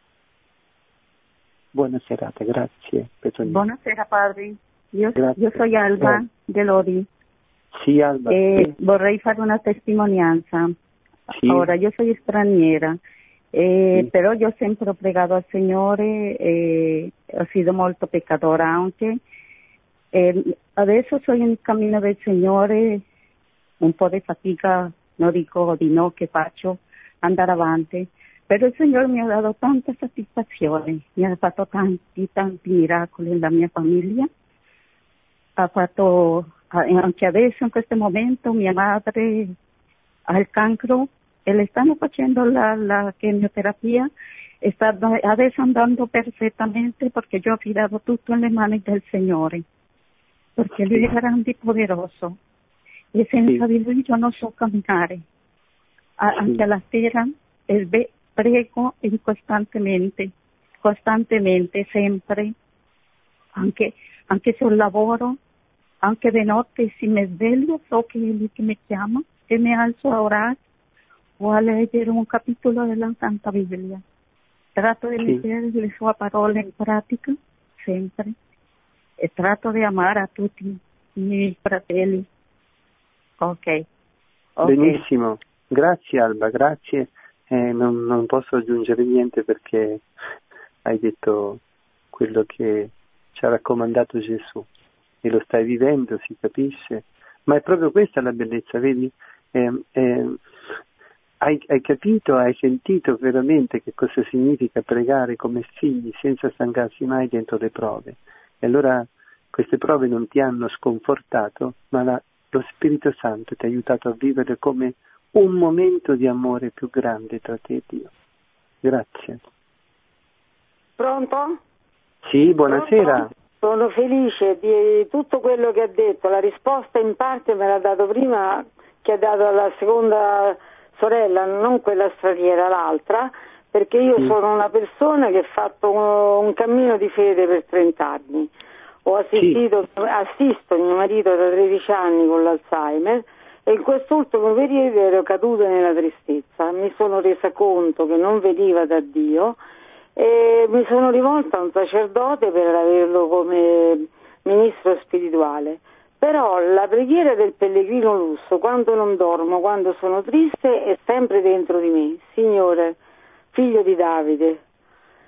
Buona serata, grazie Petronilla. Buonasera padre, io sono Alba de Lodi. Sì, Alba. Sì. Vorrei fare una testimonianza. Sì. Ora, io sono straniera, Sì. però io ho sempre pregato al Signore, ho sido molto peccadora anche. Adesso sono nel cammino del Signore, un po' di fatica, non dico di no che faccio, andare avanti. Però il Signore mi ha dato tanta soddisfazione, mi ha fatto tanti miracoli nella mia famiglia. Ha fatto, anche adesso in questo momento, mia madre ha il cancro e le stanno facendo la chemioterapia e sta adesso andando perfettamente perché io ho affidato tutto nelle mani del Signore, perché Lui è grande e poderoso e senza di Lui io non so camminare. Anche alla sera prego costantemente, sempre, anche sul lavoro, anche di notte se mi sveglio so che è Lui che mi chiama e mi alzo a orare o a leggere un capitolo della Santa Bibbia. Trato di mettere le sue parole in pratica sempre e trato di amare a tutti i miei fratelli. Ok. Benissimo, grazie Alba, grazie. Non posso aggiungere niente perché hai detto quello che ci ha raccomandato Gesù e lo stai vivendo, si capisce, ma è proprio questa la bellezza, vedi? Hai capito, hai sentito veramente che cosa significa pregare come figli senza stancarsi mai dentro le prove. E allora queste prove non ti hanno sconfortato, ma lo Spirito Santo ti ha aiutato a vivere come un momento di amore più grande tra te e Dio. Grazie. Pronto? Sì, buonasera. Pronto? Sono felice di tutto quello che ha detto. La risposta in parte me l'ha dato prima, che ha dato alla seconda sorella, non quella straniera, l'altra, perché io sono una persona che ha fatto un cammino di fede per 30 anni. Assisto mio marito da 13 anni con l'Alzheimer e in quest'ultimo periodo ero caduta nella tristezza. Mi sono resa conto che non veniva da Dio e mi sono rivolta a un sacerdote per averlo come ministro spirituale. Però la preghiera del pellegrino lusso, quando non dormo, quando sono triste, è sempre dentro di me. Signore, figlio di Davide,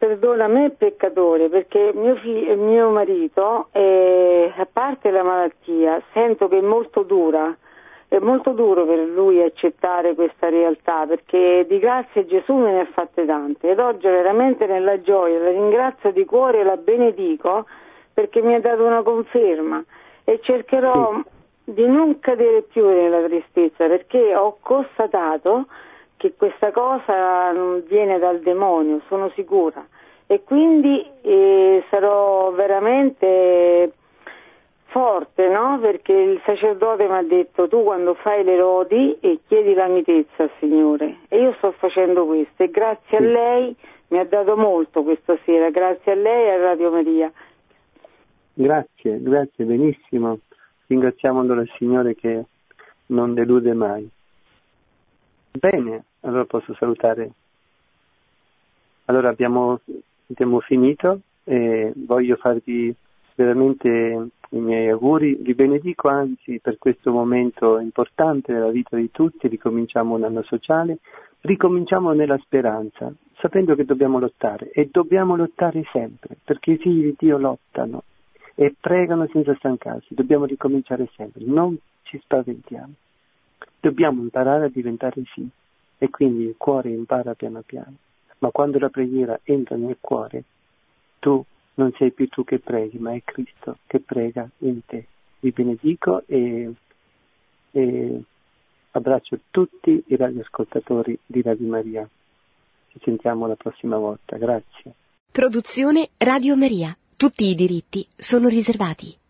perdona me peccatore, perché mio marito, a parte la malattia, sento che è molto dura. È molto duro per lui accettare questa realtà, perché di grazie Gesù me ne ha fatte tante ed oggi veramente nella gioia la ringrazio di cuore e la benedico perché mi ha dato una conferma e cercherò di non cadere più nella tristezza, perché ho constatato che questa cosa non viene dal demonio, sono sicura, e quindi sarò veramente forte, no? Perché il sacerdote mi ha detto: tu quando fai le lodi chiedi la mitezza al Signore, e io sto facendo questo, e grazie a lei mi ha dato molto questa sera, grazie a lei e a Radio Maria. Grazie, benissimo. Ringraziamo allora il Signore che non delude mai. Bene, allora posso salutare. Allora abbiamo finito e voglio farvi veramente i miei auguri, vi benedico anzi per questo momento importante nella vita di tutti. Ricominciamo un anno sociale, ricominciamo nella speranza, sapendo che dobbiamo lottare e dobbiamo lottare sempre, perché i figli di Dio lottano e pregano senza stancarsi. Dobbiamo ricominciare sempre, non ci spaventiamo, dobbiamo imparare a diventare sì, e quindi il cuore impara piano piano, ma quando la preghiera entra nel cuore, tu non sei più tu che preghi, ma è Cristo che prega in te. Vi benedico e abbraccio tutti i radioascoltatori di Radio Maria. Ci sentiamo la prossima volta. Grazie. Produzione Radio Maria. Tutti i diritti sono riservati.